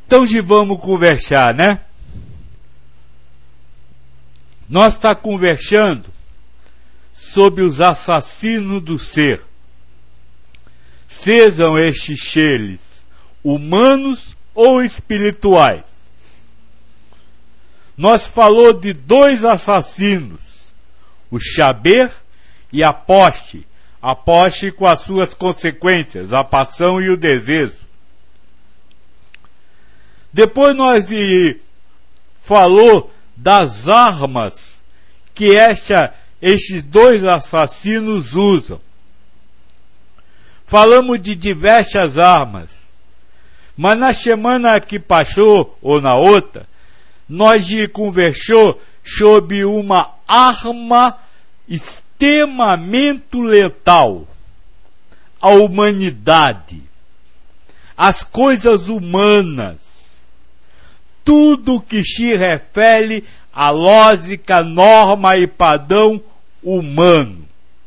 Então, já vamos conversar, né? Nós estamos conversando sobre os assassinos do ser. Sejam estes seres humanos ou espirituais. Nós falou de dois assassinos, o Shaber e a Poste com as suas consequências, a paixão e o desejo. Depois nós falou das armas que estes dois assassinos usam. Falamos de diversas armas, mas na semana que passou, ou na outra, nós conversou sobre uma arma extremamente letal, a humanidade, as coisas humanas, tudo que se refere à lógica, norma e padrão humano.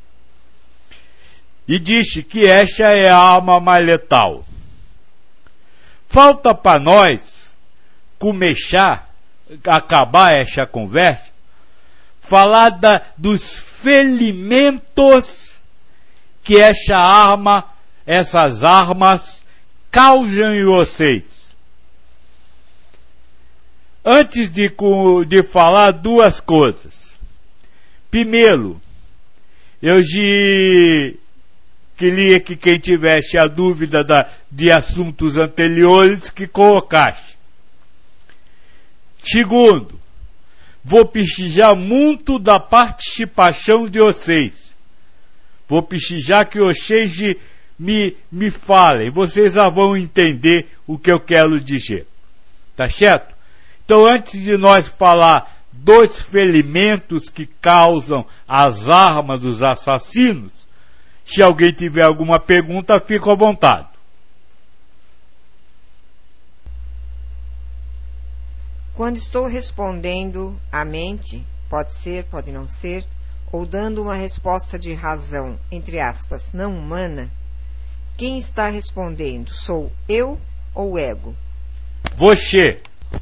E disse que esta é a arma mais letal. Falta para nós acabar esta conversa, falar dos ferimentos que essas armas causam em vocês. Antes de falar duas coisas. Primeiro, eu queria que quem tivesse a dúvida de assuntos anteriores que colocasse. Segundo, vou precisar muito da participação de vocês. Vou precisar que vocês me falem. Vocês já vão entender o que eu quero dizer. Tá certo? Então, antes de nós falar dos ferimentos que causam as armas dos assassinos, se alguém tiver alguma pergunta, fica à vontade. Quando estou respondendo à mente, pode ser, pode não ser, ou dando uma resposta de razão, entre aspas, não humana, quem está respondendo? Sou eu ou o ego? Você.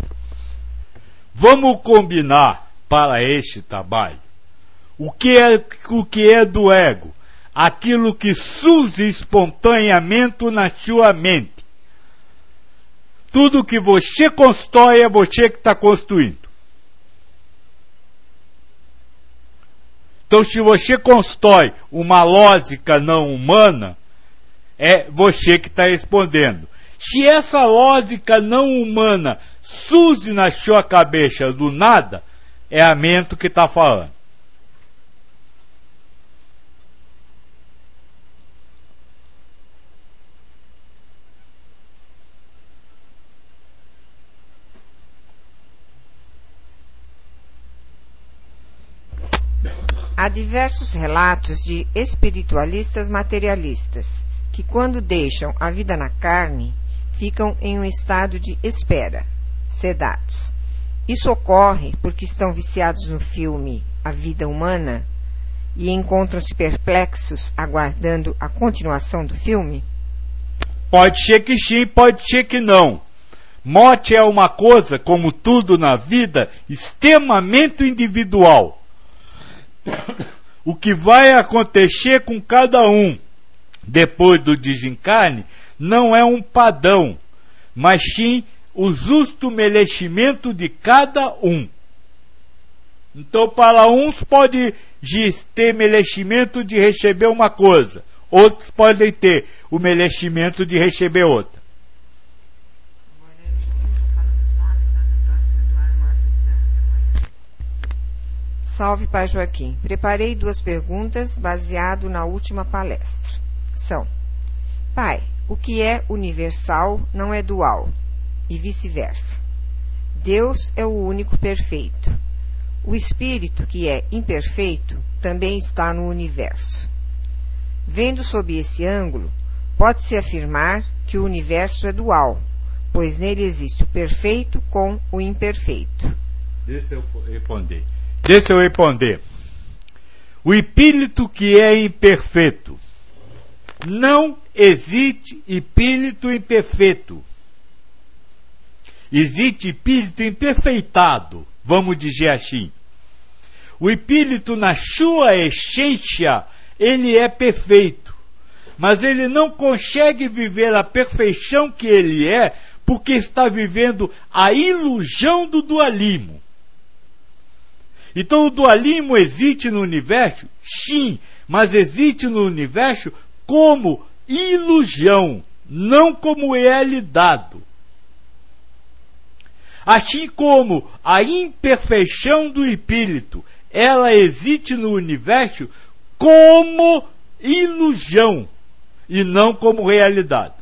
Vamos combinar para este trabalho o que é do ego, aquilo que surge espontaneamente na sua mente. Tudo que você constrói é você que está construindo. Então, se você constrói uma lógica não humana, é você que está respondendo. Se essa lógica não humana surge na sua cabeça do nada, é a mente que está falando. Há diversos relatos de espiritualistas materialistas que, quando deixam a vida na carne, ficam em um estado de espera, sedados. Isso ocorre porque estão viciados no filme A Vida Humana e encontram-se perplexos aguardando a continuação do filme? Pode ser que sim, pode ser que não. Morte é uma coisa, como tudo na vida, extremamente individual. O que vai acontecer com cada um depois do desencarne não é um padrão, mas sim o justo merecimento de cada um. Então, para uns pode ter merecimento de receber uma coisa, outros podem ter o merecimento de receber outra. Salve, Pai Joaquim. Preparei 2 perguntas baseado na última palestra. São: Pai, o que é universal não é dual, e vice-versa. Deus é o único perfeito. O espírito, que é imperfeito, também está no universo. Vendo sob esse ângulo, pode-se afirmar que o universo é dual, pois nele existe o perfeito com o imperfeito. Deixa eu responder. O espírito que é imperfeito. Não existe espírito imperfeito. existe espírito imperfeitado, vamos dizer assim. O espírito, na sua essência, ele é perfeito, mas ele não consegue viver a perfeição que ele é, porque está vivendo a ilusão do dualismo. Então o dualismo existe no universo? Sim, mas existe no universo como ilusão, não como realidade. Assim como a imperfeição do espírito, ela existe no universo como ilusão e não como realidade.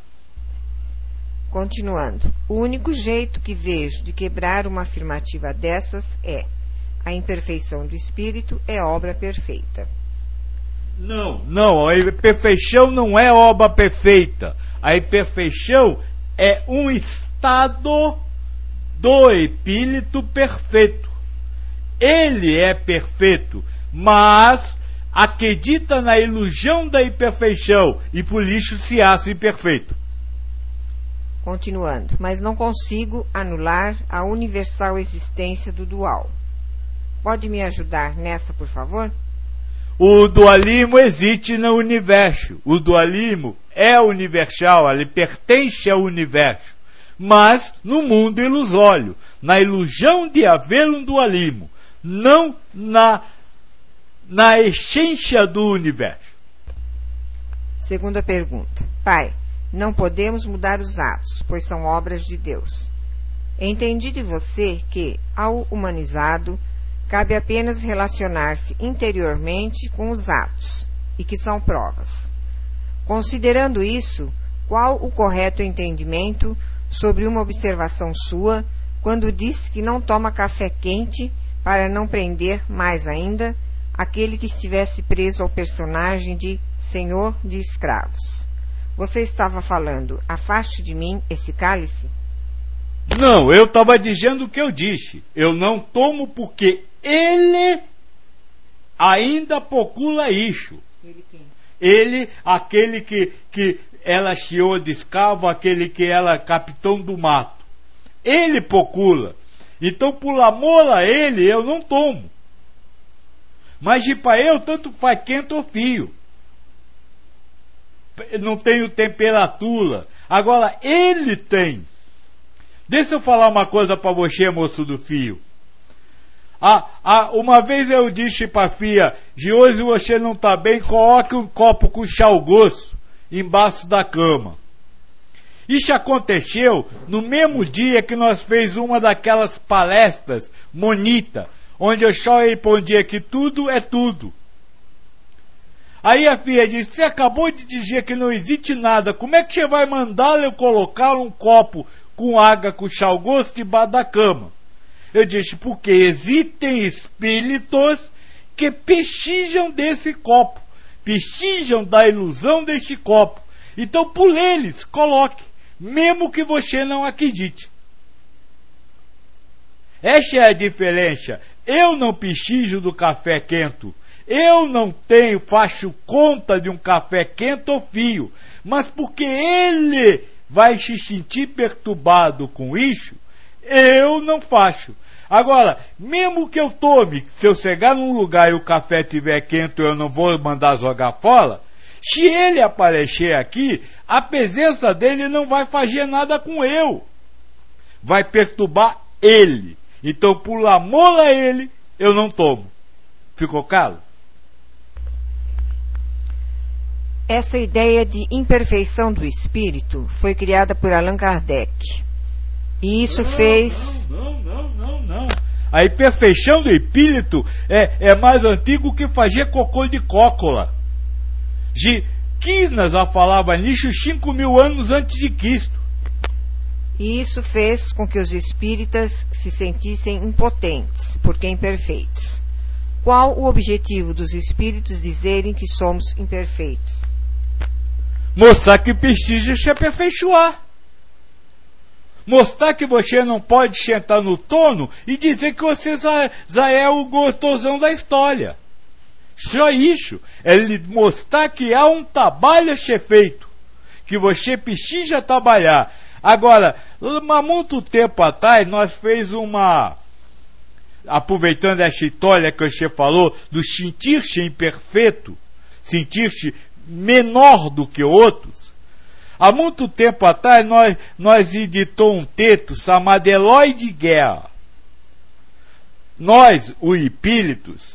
Continuando, o único jeito que vejo de quebrar uma afirmativa dessas é: a imperfeição do espírito é obra perfeita. Não, a imperfeição não é obra perfeita. A imperfeição é um estado do espírito perfeito. Ele é perfeito, mas acredita na ilusão da imperfeição e por isso se acha imperfeito. Continuando, mas não consigo anular a universal existência do dual. Pode me ajudar nessa, por favor? O dualismo existe no universo. O dualismo é universal, ele pertence ao universo. Mas no mundo ilusório, na ilusão de haver um dualismo, não na essência do universo. Segunda pergunta. Pai, não podemos mudar os atos, pois são obras de Deus. Entendi de você que, ao humanizado, cabe apenas relacionar-se interiormente com os atos, e que são provas. Considerando isso, qual o correto entendimento sobre uma observação sua, quando disse que não toma café quente para não prender, mais ainda, aquele que estivesse preso ao personagem de senhor de escravos? Você estava falando, afaste de mim esse cálice? Não, eu estava dizendo o que eu disse. Eu não tomo porque ele ainda procura isso. Ele quem? Ele, aquele que ela senhor de escravo, aquele que ela capitão do mato. Ele procura. Então, por amor a ele, eu não tomo. Mas para eu, tanto faz quente ou frio. Não tenho temperatura. Agora, ele tem. Deixa eu falar uma coisa para você, moço do fio. Uma vez eu disse para a filha, de hoje você não está bem, coloque um copo com chá grosso embaixo da cama. Isso aconteceu no mesmo dia que nós fez uma daquelas palestras bonita, onde eu só respondia que tudo é tudo. Aí a filha disse, você acabou de dizer que não existe nada, como é que você vai mandar eu colocar um copo com água com chá grosso debaixo da cama? Eu disse, porque existem espíritos que precisam desse copo, precisam da ilusão desse copo. Então, por eles, coloque, mesmo que você não acredite. Essa é a diferença. Eu não preciso do café quente. Eu não faço conta de um café quente ou frio. Mas porque ele vai se sentir perturbado com isso, eu não faço. Agora, mesmo que eu tome, se eu chegar num lugar e o café estiver quente, eu não vou mandar jogar fora. Se ele aparecer aqui, a presença dele não vai fazer nada com eu. Vai perturbar ele. Então, por amor a ele, eu não tomo. Ficou claro? Essa ideia de imperfeição do espírito foi criada por Allan Kardec. E isso fez... Não. A imperfeição do espírito é mais antigo que fazer cocô de cócola. Kirchner já falava nisso 5.000 anos antes de Cristo. E isso fez com que os espíritas se sentissem impotentes, porque imperfeitos. Qual o objetivo dos espíritos dizerem que somos imperfeitos? Mostrar que precisa se aperfeiçoar. Mostrar que você não pode sentar no trono e dizer que você já é o gostosão da história. Só isso. É mostrar que há um trabalho a ser feito. Que você precisa trabalhar. Agora, há muito tempo atrás, nós fez uma... Aproveitando essa história que você falou, do sentir-se imperfeito, sentir-se menor do que outros. Há muito tempo atrás, nós editou um texto chamado Herói de Guerra. Nós, os espíritos,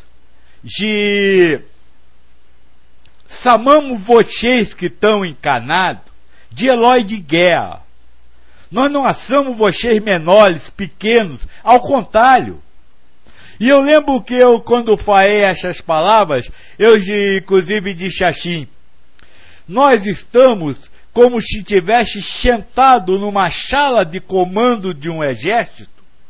chamamos vocês que estão encanados de herói de guerra. Nós não achamos vocês menores, pequenos, ao contrário. E eu lembro que quando falei essas palavras, eu inclusive disse assim: nós estamos como se tivesse sentado numa sala de comando de um exército,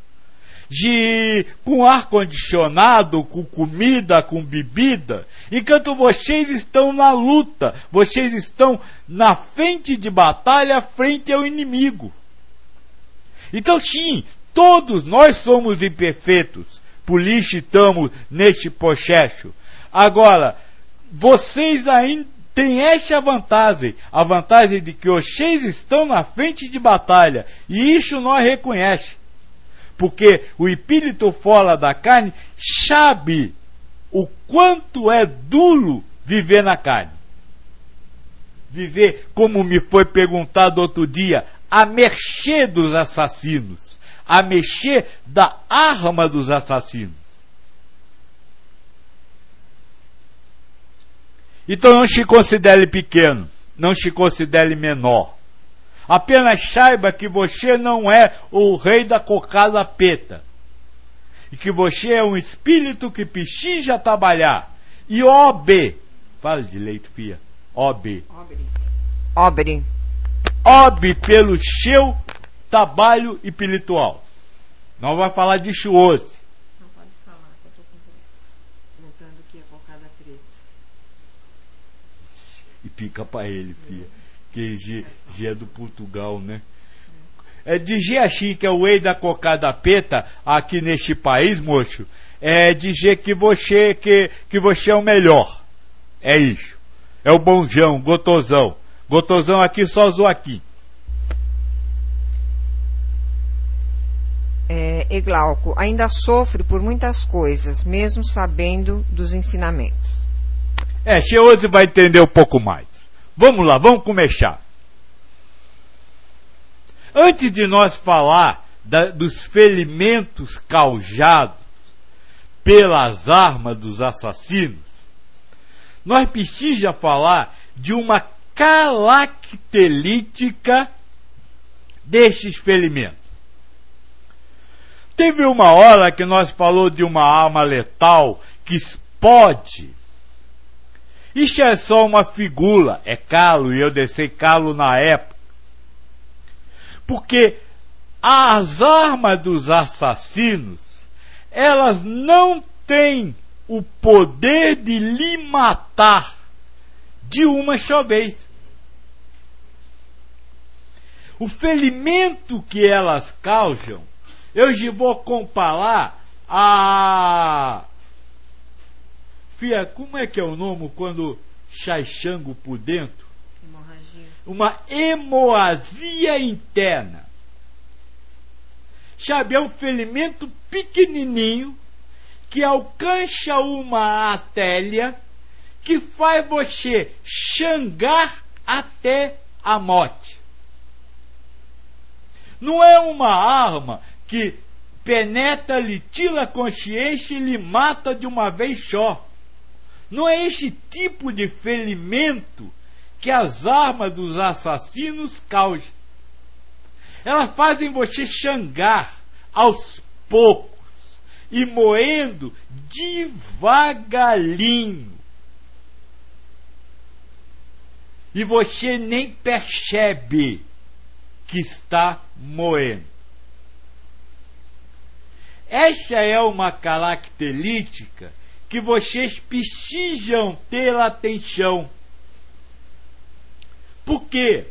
com ar-condicionado, com comida, com bebida, enquanto vocês estão na luta, vocês estão na frente de batalha, frente ao inimigo. Então sim, todos nós somos imperfeitos, por isso estamos neste processo. Agora, vocês ainda têm essa vantagem, a vantagem de que vocês estão na frente de batalha, e isso nós reconhecemos. Porque o espírito fora da carne sabe o quanto é duro viver na carne. Viver, como me foi perguntado outro dia, à mercê dos assassinos, à mercê da arma dos assassinos. Então não se considere pequeno, não se considere menor. Apenas saiba que você não é o rei da cocada preta. E que você é um espírito que precisa trabalhar. E fala direito, filha. Obre pelo seu trabalho espiritual. Não vai falar disso hoje. Não pode falar, que eu estou com pressa. Perguntando o que é cocada preta. E pica para ele, filha. Que G é do Portugal, né? Dizer assim que é o rei da cocada preta aqui neste país, moço, é dizer que você é o melhor. É isso. É o bonjão, gotosão. Gotosão aqui só Joaquim. Glauco, ainda sofre por muitas coisas, mesmo sabendo dos ensinamentos. Você hoje vai entender um pouco mais. Vamos lá, vamos começar. Antes de nós falar dos ferimentos causados pelas armas dos assassinos, nós precisamos falar de uma característica destes ferimentos. Teve uma hora que nós falou de uma arma letal que explode. Isso é só uma figura, é calo, e eu desci calo na época. Porque as armas dos assassinos, elas não têm o poder de lhe matar de uma só vez. O ferimento que elas causam, eu já vou comparar a... Fia, como é que é o nome quando sai sangue por dentro? Hemorragia. Uma hemorragia interna. Sabe, é um ferimento pequenininho que alcança uma artéria que faz você sangrar até a morte. Não é uma arma que penetra, lhe tira a consciência e lhe mata de uma vez só. Não é esse tipo de ferimento que as armas dos assassinos causam. Elas fazem você sangrar aos poucos e moendo devagarinho. E você nem percebe que está moendo. Essa é uma característica que vocês precisam ter atenção. Por quê?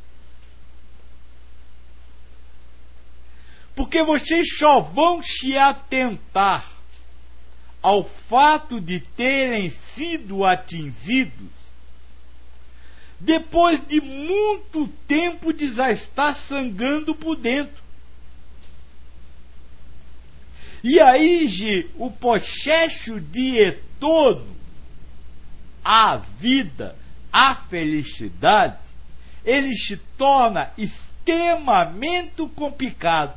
Porque vocês só vão se atentar ao fato de terem sido atingidos depois de muito tempo de já estar sangrando por dentro. E aí, o processo de retorno à vida, à felicidade, ele se torna extremamente complicado.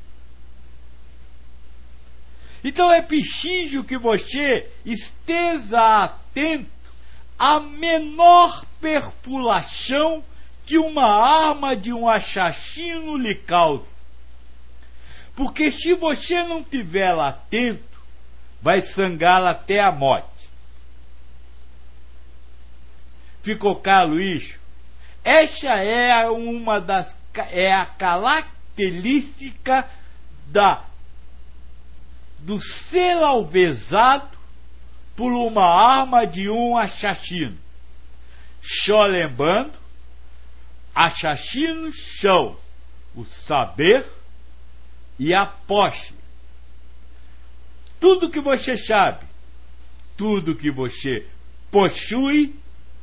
Então é preciso que você esteja atento à menor perfuração que uma arma de um assassino lhe causa. Porque se você não estiver lá atento, vai sangrar até a morte. Ficou claro isso? Essa é a característica do ser alvezado por uma arma de um assassino. Só lembrando, assassinos são o saber e a posse. Tudo que você sabe, tudo que você possui,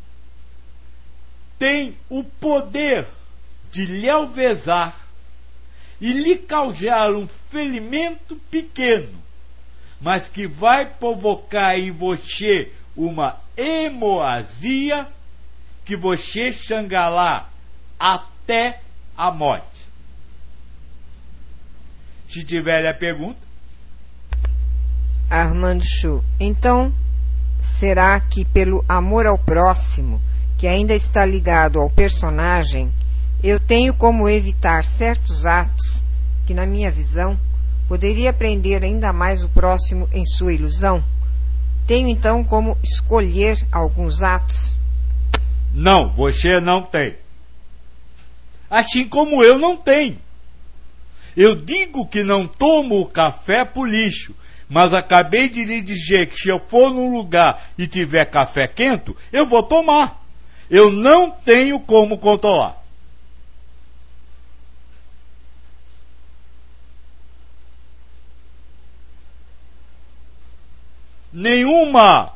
tem o poder de lhe alvezar e lhe causar um ferimento pequeno, mas que vai provocar em você uma hemorragia que você sangrará até a morte. Se tiver a pergunta. Armando Chu, então, será que pelo amor ao próximo, que ainda está ligado ao personagem, eu tenho como evitar certos atos que, na minha visão, poderia prender ainda mais o próximo em sua ilusão? Tenho então como escolher alguns atos? Não, você não tem. Assim como eu não tenho. Eu digo que não tomo o café por lixo, mas acabei de lhe dizer que se eu for num lugar e tiver café quente, eu vou tomar. Eu não tenho como controlar. Nenhuma,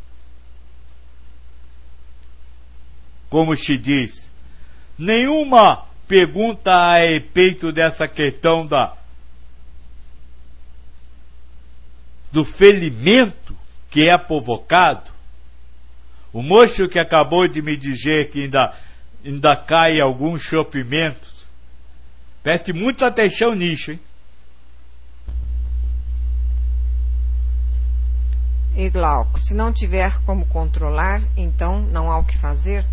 como se diz, nenhuma pergunta a respeito dessa questão do ferimento que é provocado. O moço que acabou de me dizer que ainda cai alguns sofrimentos, preste muita atenção nisso, hein? E Glauco, se não tiver como controlar, então não há o que fazer?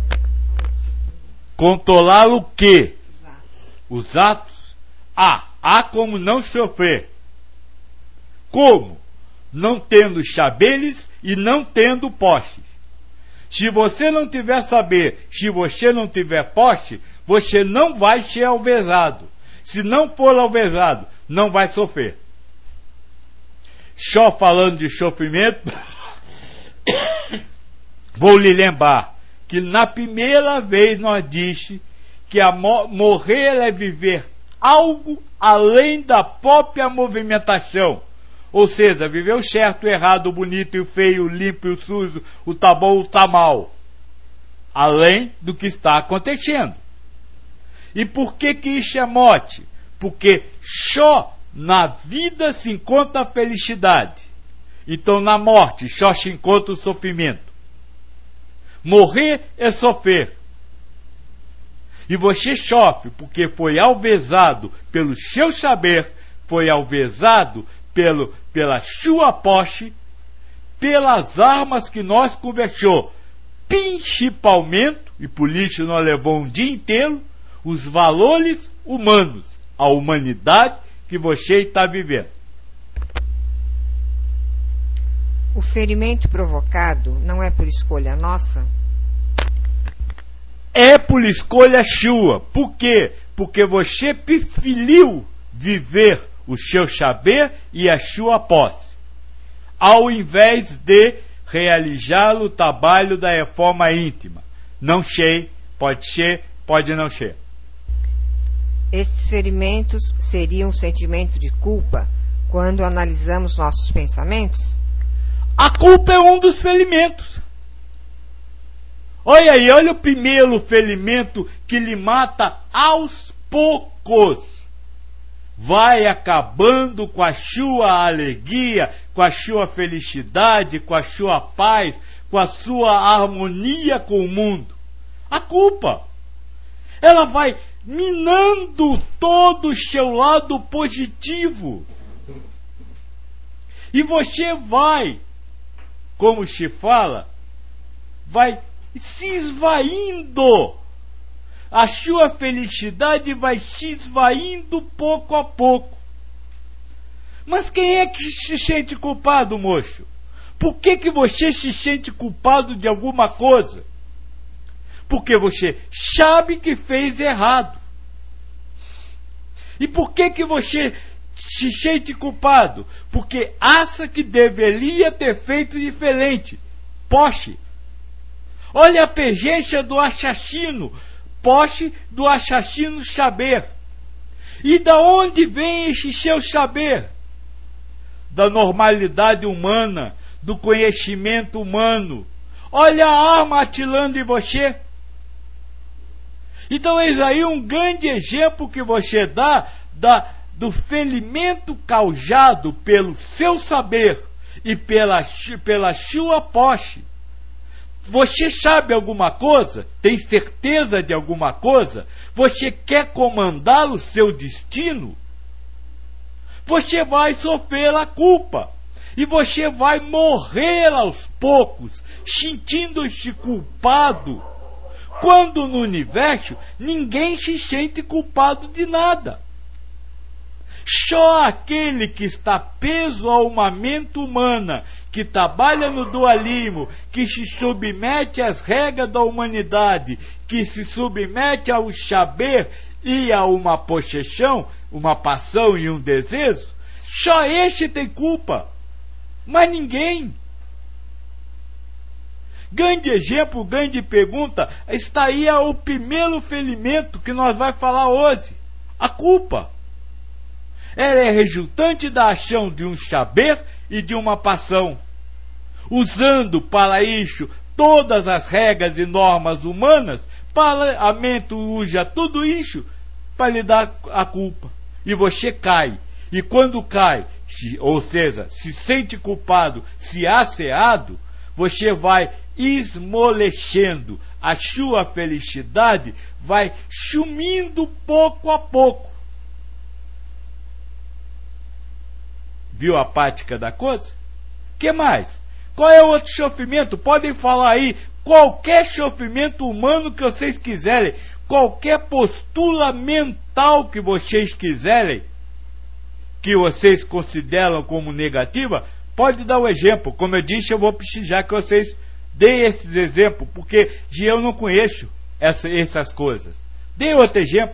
Controlar o quê? Os atos? Há como não sofrer. Como? Não tendo saberes e não tendo posse. Se você não tiver saber, se você não tiver posse, você não vai ser alvezado. Se não for alvezado, não vai sofrer. Só falando de sofrimento, vou lhe lembrar que na primeira vez nós disse que morrer é viver algo além da própria movimentação. Ou seja, viver o certo, o errado, o bonito e o feio, o limpo e o sujo, o tá bom, o tá mal. Além do que está acontecendo. E por que isso é morte? Porque só na vida se encontra a felicidade. Então na morte só se encontra o sofrimento. Morrer é sofrer. E você sofre porque foi alvezado pelo seu saber, foi alvezado pela sua posse, pelas armas que nós conversou, principalmente, e por isso nós levamos um dia inteiro, os valores humanos, a humanidade que você está vivendo. O ferimento provocado não é por escolha nossa? É por escolha sua. Por quê? Porque você preferiu viver o seu saber e a sua posse, ao invés de realizar o trabalho da reforma íntima. Não sei, pode não ser. Estes ferimentos seriam um sentimento de culpa quando analisamos nossos pensamentos? A culpa é um dos ferimentos. Olha aí, olha o primeiro ferimento que lhe mata aos poucos. Vai acabando com a sua alegria, com a sua felicidade, com a sua paz, com a sua harmonia com o mundo. A culpa. Ela vai minando todo o seu lado positivo. E você vai, como se fala, vai se esvaindo. A sua felicidade vai se esvaindo pouco a pouco. Mas quem é que se sente culpado, moço? Por que você se sente culpado de alguma coisa? Porque você sabe que fez errado. E por que você se sente culpado? Porque acha que deveria ter feito diferente. Poste. Olha a pegência do assassino. Poste do assassino saber. E da onde vem esse seu saber? Da normalidade humana, do conhecimento humano. Olha a arma atirando em você. Então eis aí um grande exemplo que você dá do ferimento causado pelo seu saber e pela sua posse. Você sabe alguma coisa? Tem certeza de alguma coisa? Você quer comandar o seu destino? Você vai sofrer a culpa. E você vai morrer aos poucos, sentindo-se culpado. Quando no universo ninguém se sente culpado de nada. Só aquele que está preso a uma mente humana, que trabalha no dualismo, que se submete às regras da humanidade, que se submete ao saber e a uma possessão, uma paixão e um desejo, só este tem culpa, mas ninguém. Grande exemplo, grande pergunta, está aí o primeiro ferimento que nós vamos falar hoje, a culpa. Ela é resultante da ação de um saber e de uma paixão, usando para isso todas as regras e normas humanas, para a mente usa tudo isso para lhe dar a culpa. E você cai. E quando cai, ou seja, se sente culpado, se asseado, você vai esmolecendo, a sua felicidade vai sumindo pouco a pouco. Viu a prática da coisa? Que mais? Qual é o outro sofrimento? Podem falar aí qualquer sofrimento humano que vocês quiserem, qualquer postura mental que vocês quiserem, que vocês consideram como negativa, pode dar um exemplo. Como eu disse, eu vou precisar que vocês deem esses exemplos, porque eu não conheço essas coisas. Dê outro exemplo.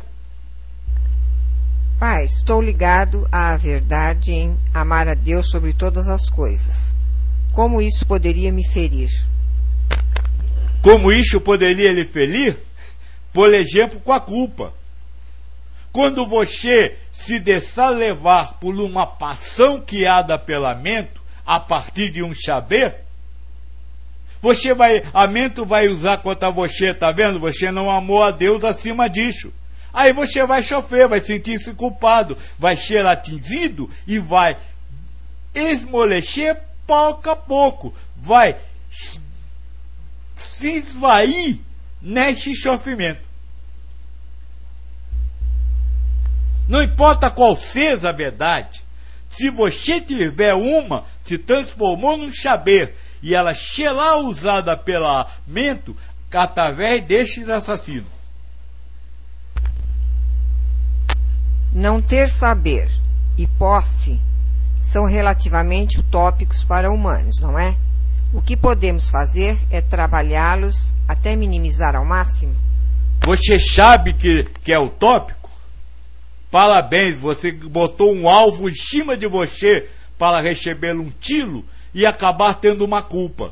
Pai, estou ligado à verdade em amar a Deus sobre todas as coisas. Como isso poderia me ferir? Como isso poderia lhe ferir? Por exemplo, com a culpa. Quando você se deixar levar por uma paixão criada pela mente, a partir de um saber, a mente vai usar contra você, tá vendo? Você não amou a Deus acima disso. Aí você vai sofrer, vai sentir-se culpado, vai ser atingido e vai esmolecer pouco a pouco, vai se esvair neste sofrimento. Não importa qual seja a verdade, se você tiver se transformou num saber e ela será usada pela mente através destes assassinos. Não ter saber e posse são relativamente utópicos para humanos, não é? O que podemos fazer é trabalhá-los até minimizar ao máximo? Você sabe que é utópico? Parabéns, você botou um alvo em cima de você para receber um tiro e acabar tendo uma culpa.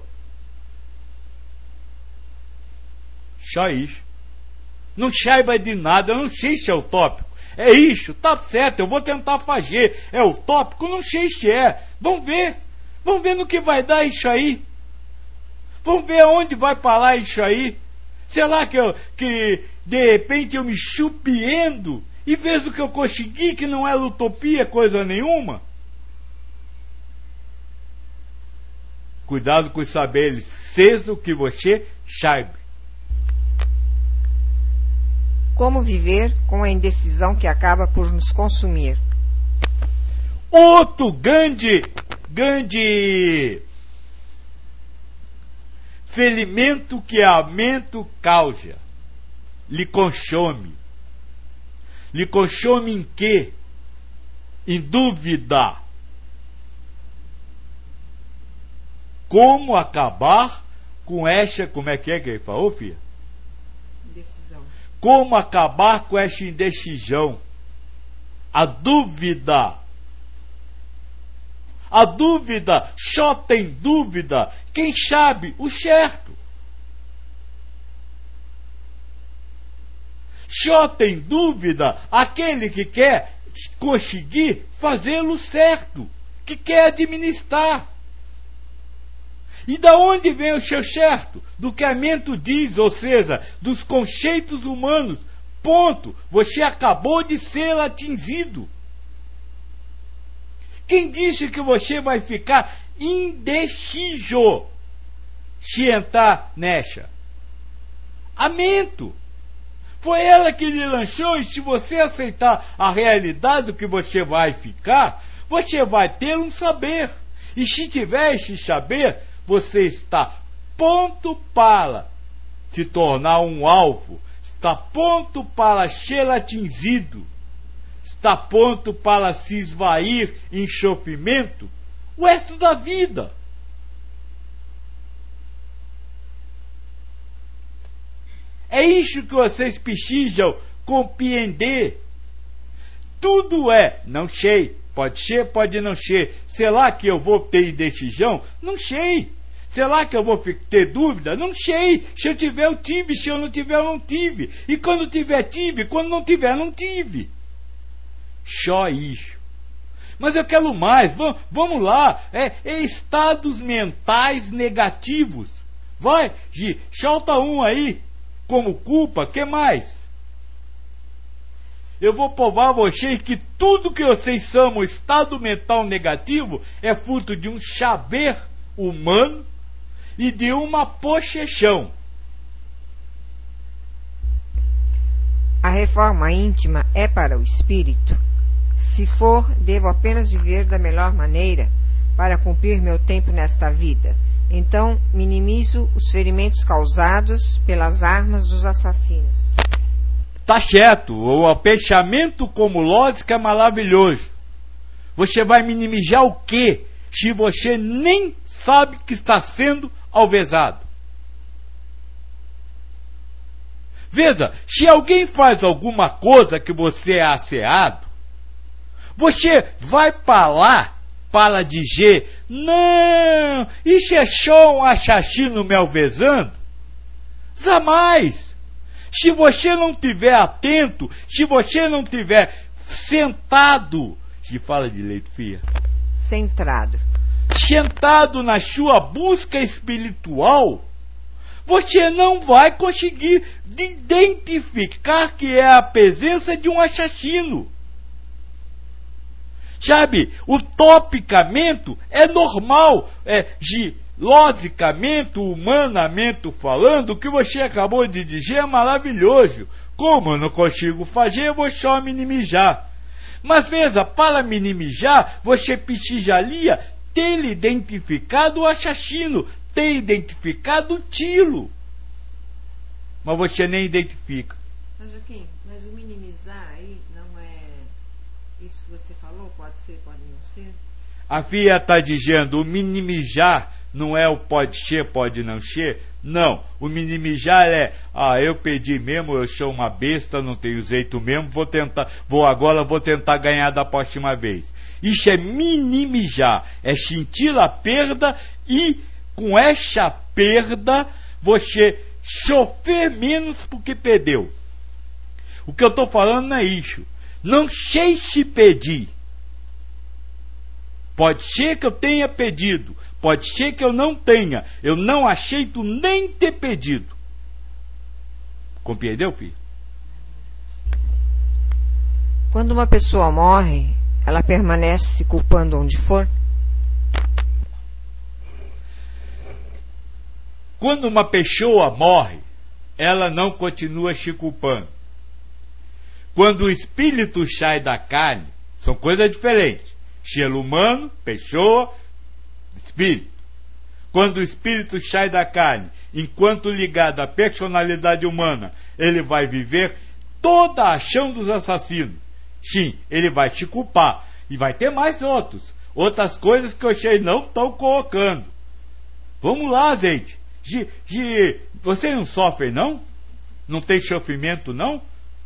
Só isso. Não saiba de nada, eu não sei se é utópico. É isso, tá certo, eu vou tentar fazer. É utópico? Não sei se é. Vamos ver no que vai dar isso aí. Vamos ver aonde vai parar isso aí. Sei lá que de repente eu me chupiendo e vejo que eu consegui, que não é utopia coisa nenhuma. Cuidado com os saberes, seja o que você saiba. Como viver com a indecisão que acaba por nos consumir? Outro grande ferimento que a mente causa. Lhe consome. Lhe consome em quê? Em dúvida. Como acabar com esta... Como é que ele falou, filha? Indecisão. Como acabar com esta indecisão? A dúvida. A dúvida, só tem dúvida quem sabe o certo. Só tem dúvida aquele que quer conseguir fazê-lo certo, que quer administrar. E da onde vem o seu certo? Do que a mente diz, ou seja, dos conceitos humanos. Ponto. Você acabou de ser atingido. Quem disse que você vai ficar indeciso se entrar nessa? A mente. Foi ela que lhe lançou, e se você aceitar a realidade do que você vai ficar, você vai ter um saber. E se tiver esse saber, você está pronto para se tornar um alvo, está pronto para ser atingido, está pronto para se esvair em sofrimento o resto da vida. É isso que vocês precisam compreender. Tudo é, não sei, pode ser, pode não ser. Será que eu vou ter decisão? Não sei. Será que eu vou ter dúvida? Não sei. Se eu tiver, eu tive. Se eu não tiver, eu não tive. E quando tiver, tive. Quando não tiver, não tive. Só isso. Mas eu quero mais. Vamos lá. Estados mentais negativos. Vai, Gi, solta um aí. Como culpa, que mais? Eu vou provar a vocês que tudo que vocês chamam estado mental negativo é fruto de um saber humano e de uma possessão. A reforma íntima é para o espírito? Se for, devo apenas viver da melhor maneira para cumprir meu tempo nesta vida. Então, minimizo os ferimentos causados pelas armas dos assassinos. Tá certo, o pensamento como lógica é maravilhoso. Você vai minimizar o quê? Se você nem sabe que está sendo alvezado. Veja, se alguém faz alguma coisa que você é asseado, você vai para lá para dizer, não, isso é só um assassino me alvezando? Jamais! Se você não estiver atento, se você não estiver sentado, se fala direito, filha? Centrado. Sentado na sua busca espiritual, você não vai conseguir identificar que é a presença de um assassino. Sabe, utopicamente é normal, logicamente, humanamente falando, o que você acabou de dizer é maravilhoso. Como eu não consigo fazer, eu vou só minimizar. Mas veja, para minimizar, você precisaria ter identificado o assassino, ter identificado o tiro. Mas você nem identifica. Mas, Joaquim, mas o minimizar aí não é isso que você falou? Pode ser, pode não ser? A filha está dizendo, o minimizar não é o pode ser, pode não ser. Não, o minimizar é, eu perdi mesmo, eu sou uma besta, não tenho jeito mesmo, vou tentar ganhar da próxima vez. Isso é minimizar, é sentir a perda e com essa perda você sofrer menos porque perdeu. O que eu estou falando não é isso. Não sei se pedir. Pode ser que eu tenha pedido, pode ser que eu não tenha. Eu não aceito nem ter pedido. Compreendeu, filho? Quando uma pessoa morre, ela permanece se culpando onde for? Quando uma pessoa morre, ela não continua se culpando. Quando o espírito sai da carne, são coisas diferentes. Ser humano, pessoa, espírito. Quando o espírito sai da carne, enquanto ligado à personalidade humana, ele vai viver toda a ação dos assassinos. Sim, ele vai te culpar. E vai ter mais outras coisas que vocês não estão colocando. Vamos lá, gente. Vocês não sofrem, não? Não tem sofrimento, não?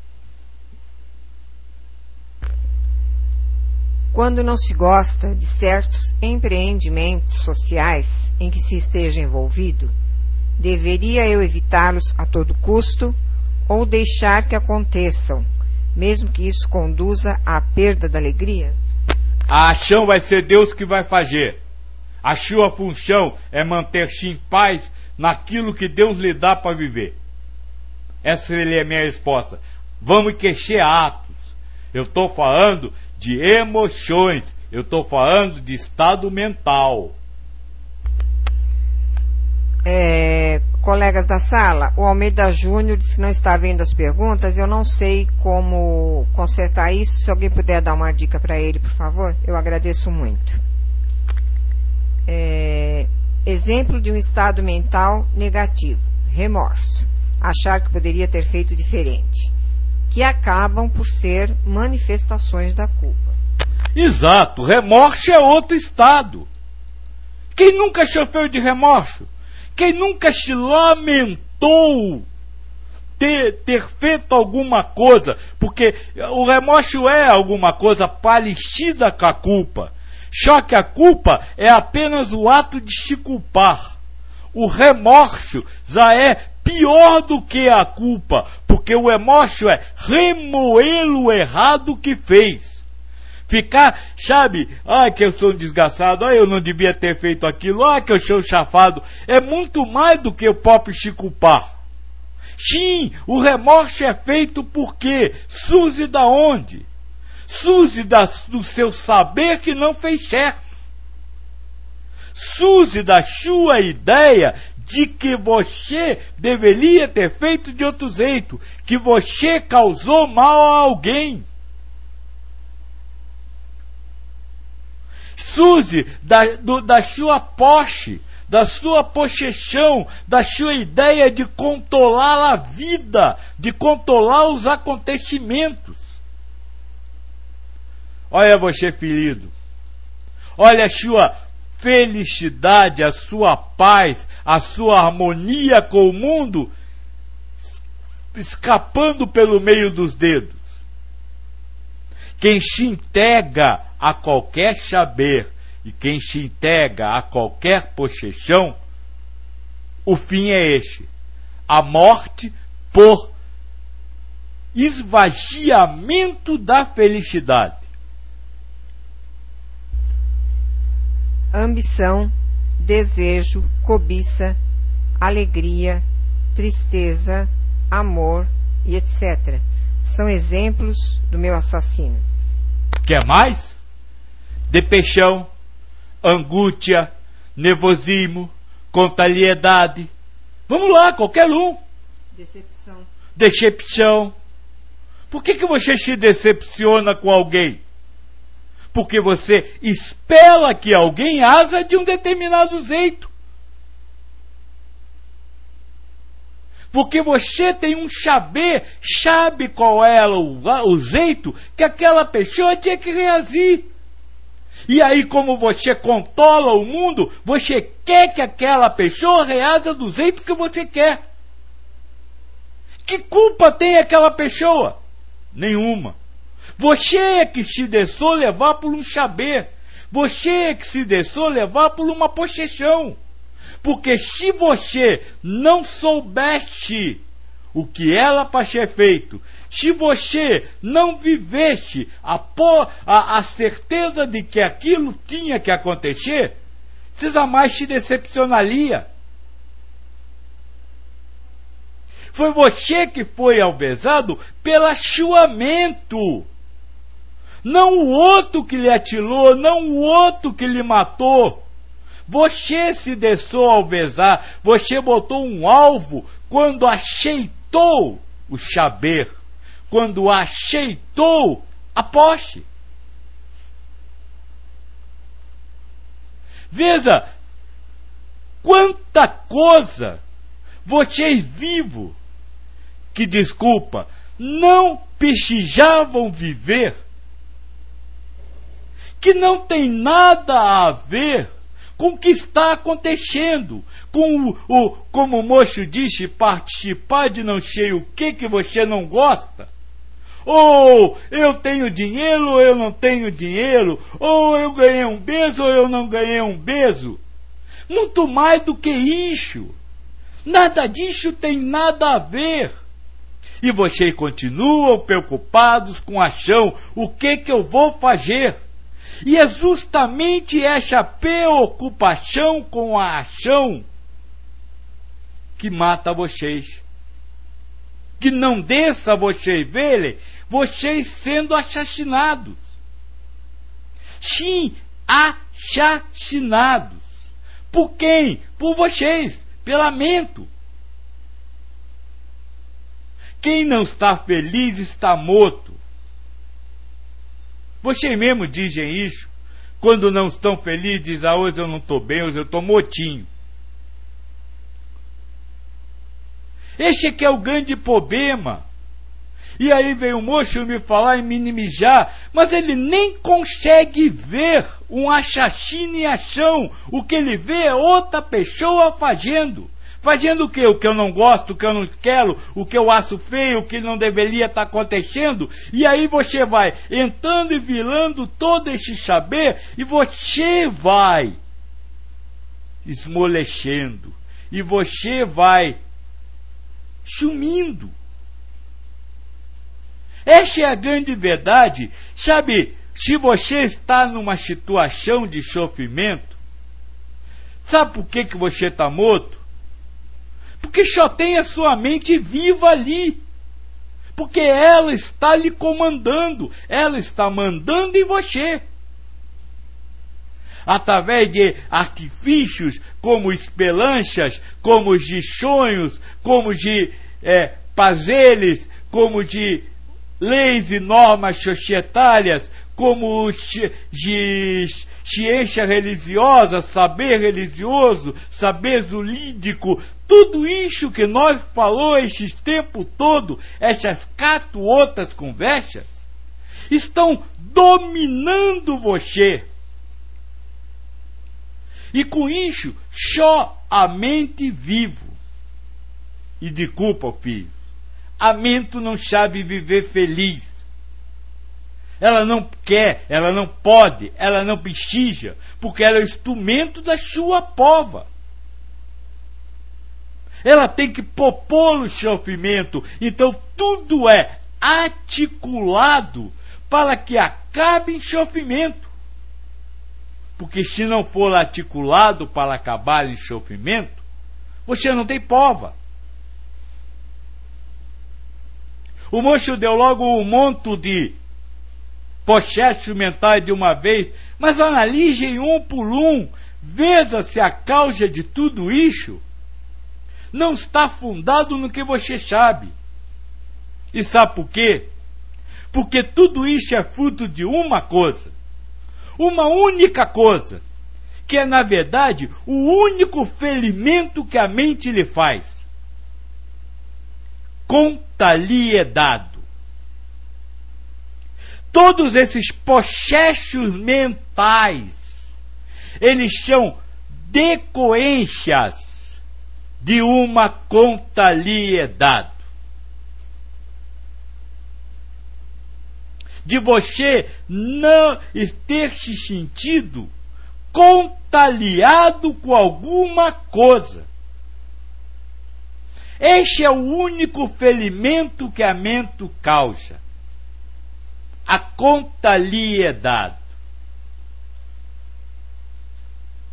Quando não se gosta de certos empreendimentos sociais em que se esteja envolvido, deveria eu evitá-los a todo custo ou deixar que aconteçam, mesmo que isso conduza à perda da alegria? A ação vai ser Deus que vai fazer. A sua função é manter-se em paz naquilo que Deus lhe dá para viver. Essa é a minha resposta. Vamos queixar atos. Eu estou falando de emoções. Eu estou falando de estado mental. Colegas da sala, o Almeida Júnior disse que não está vendo as perguntas. Eu não sei como consertar isso. Se alguém puder dar uma dica para ele, por favor, eu agradeço muito. Exemplo de um estado mental negativo: remorso, achar que poderia ter feito diferente, que acabam por ser manifestações da culpa. Exato, remorso é outro estado. Quem nunca sofreu de remorso? Quem nunca se lamentou ter feito alguma coisa? Porque o remorso é alguma coisa parecida com a culpa. Só que a culpa é apenas o ato de se culpar. O remorso já é pior do que a culpa, porque o remorso é remoer o errado que fez. Ficar, sabe, que eu sou um desgraçado, eu não devia ter feito aquilo, que eu sou um chafado, é muito mais do que o próprio se culpar. Sim, o remorso é feito por quê? Surge da onde? Surge do seu saber que não fez certo. Surge da sua ideia de que você deveria ter feito de outro jeito, que você causou mal a alguém. Surge da sua posse, da sua possessão, da sua ideia de controlar a vida, de controlar os acontecimentos. Olha você, ferido. Olha a sua felicidade, a sua paz, a sua harmonia com o mundo escapando pelo meio dos dedos. Quem se entrega a qualquer saber e quem se entrega a qualquer possessão, o fim é este: a morte por esvaziamento da felicidade. Ambição, desejo, cobiça, alegria, tristeza, amor e etc. são exemplos do meu assassino. Quer mais? Depressão, angústia, nervosismo, contrariedade. Vamos lá, qualquer um. Decepção. Por que você se decepciona com alguém? Porque você espera que alguém haja de um determinado jeito. Porque você tem um sabe qual é o jeito que aquela pessoa tinha que reagir. E aí, como você controla o mundo, você quer que aquela pessoa reaja do jeito que você quer. Que culpa tem aquela pessoa? Nenhuma. Você é que se deixou levar por um saber. Você é que se deixou levar por uma possessão. Porque se você não soubesse o que era para ser feito, se você não vivesse a certeza de que aquilo tinha que acontecer, você jamais se decepcionaria. Foi você que foi alvezado pelo achuamento. Não o outro que lhe atirou, não o outro que lhe matou. Você se deixou alvezar, você botou um alvo quando acheitou o saber, quando acheitou a posse. Veja quanta coisa vocês vivos, que desculpa, não precisavam viver, que não tem nada a ver com o que está acontecendo, com como o moço disse, participar de não sei o que você não gosta. Ou eu tenho dinheiro ou eu não tenho dinheiro, ou eu ganhei um beijo ou eu não ganhei um beijo. Muito mais do que isso. Nada disso tem nada a ver. E vocês continuam preocupados com a ação, o que eu vou fazer? E é justamente essa preocupação com a ação que mata vocês. Que não deixa vocês verem vocês sendo assassinados. Sim, assassinados. Por quem? Por vocês, pela mente. Quem não está feliz está morto. Vocês mesmos dizem isso. Quando não estão felizes, dizem, hoje eu não estou bem, hoje eu estou mortinho. Esse que é o grande problema. E aí vem o moço me falar e minimizar, mas ele nem consegue ver um assassino em ação. O que ele vê é outra pessoa fazendo. Fazendo o quê? O que eu não gosto, o que eu não quero, o que eu acho feio, o que não deveria estar acontecendo. E aí você vai entrando e virando todo esse saber e você vai esmolecendo. E você vai sumindo. Essa é a grande verdade. Sabe, se você está numa situação de sofrimento, sabe por que você está morto? Porque só tem a sua mente viva ali. Porque ela está lhe comandando. Ela está mandando em você. Através de artifícios como espelanchas, como de sonhos, como de prazeres, como de leis e normas societárias, como de ciência religiosa, saber religioso, saber jurídico, tudo isso que nós falamos esses tempos todo, essas 4 outras conversas, estão dominando você. E com isso, só a mente vivo. E de culpa, filho, a mente não sabe viver feliz. Ela não quer, ela não pode, ela não precisa, porque ela é o instrumento da sua pova. Ela tem que propor o sofrimento. Então tudo é articulado para que acabe em sofrimento. Porque se não for articulado para acabar em sofrimento, você não tem prova. O moço deu logo um monte de processos mentais de uma vez, mas analise um por um, veja se a causa de tudo isso não está fundado no que você sabe. E sabe por quê? Porque tudo isso é fruto de uma coisa. Uma única coisa. Que é, na verdade, o único ferimento que a mente lhe faz. Conta-lhe é dado. Todos esses processos mentais, eles são decorrências de uma conta-lhe é dado. De você não ter se sentido contagiado com alguma coisa. Este é o único ferimento que a mente causa. A conta lhe é dado.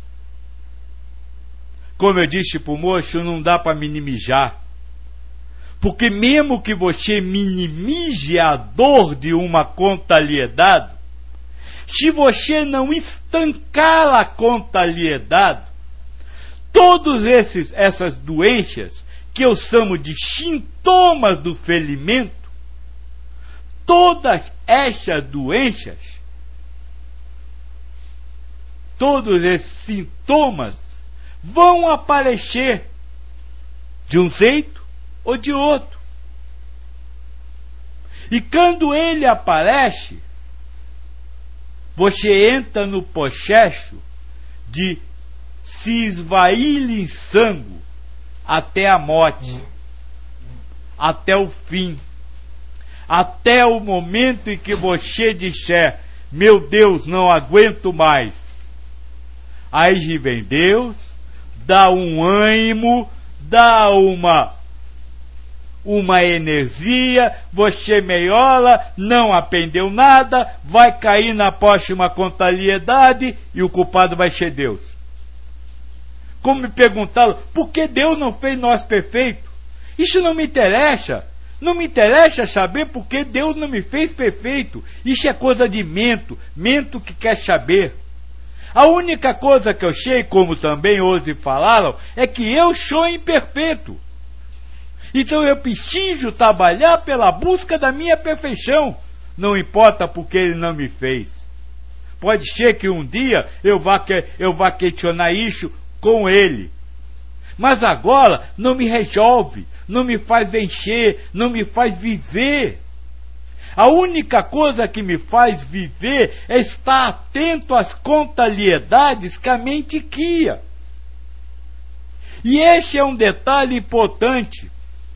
Como eu disse para o moço, não dá para minimizar. Porque mesmo que você minimize a dor de uma contrariedade, se você não estancar a contrariedade, todas essas doenças, que eu chamo de sintomas do ferimento, todas essas doenças, todos esses sintomas vão aparecer de um jeito ou de outro. E quando ele aparece, você entra no processo de se esvair em sangue até a morte, até o fim, até o momento em que você disser: meu Deus, não aguento mais. Aí vem Deus, dá um ânimo, dá uma energia, você melhora, não aprendeu nada, vai cair na próxima contrariedade e o culpado vai ser Deus. Como me perguntaram, por que Deus não fez nós perfeitos? Isso não me interessa. Não me interessa saber por que Deus não me fez perfeito. Isso é coisa de mento que quer saber. A única coisa que eu sei, como também hoje falaram, é que eu sou imperfeito. Então eu preciso trabalhar pela busca da minha perfeição. Não importa porque Ele não me fez. Pode ser que um dia eu vá questionar isso com Ele. Mas agora não me resolve, não me faz vencer, não me faz viver. A única coisa que me faz viver é estar atento às contrariedades que a mente cria. E este é um detalhe importante.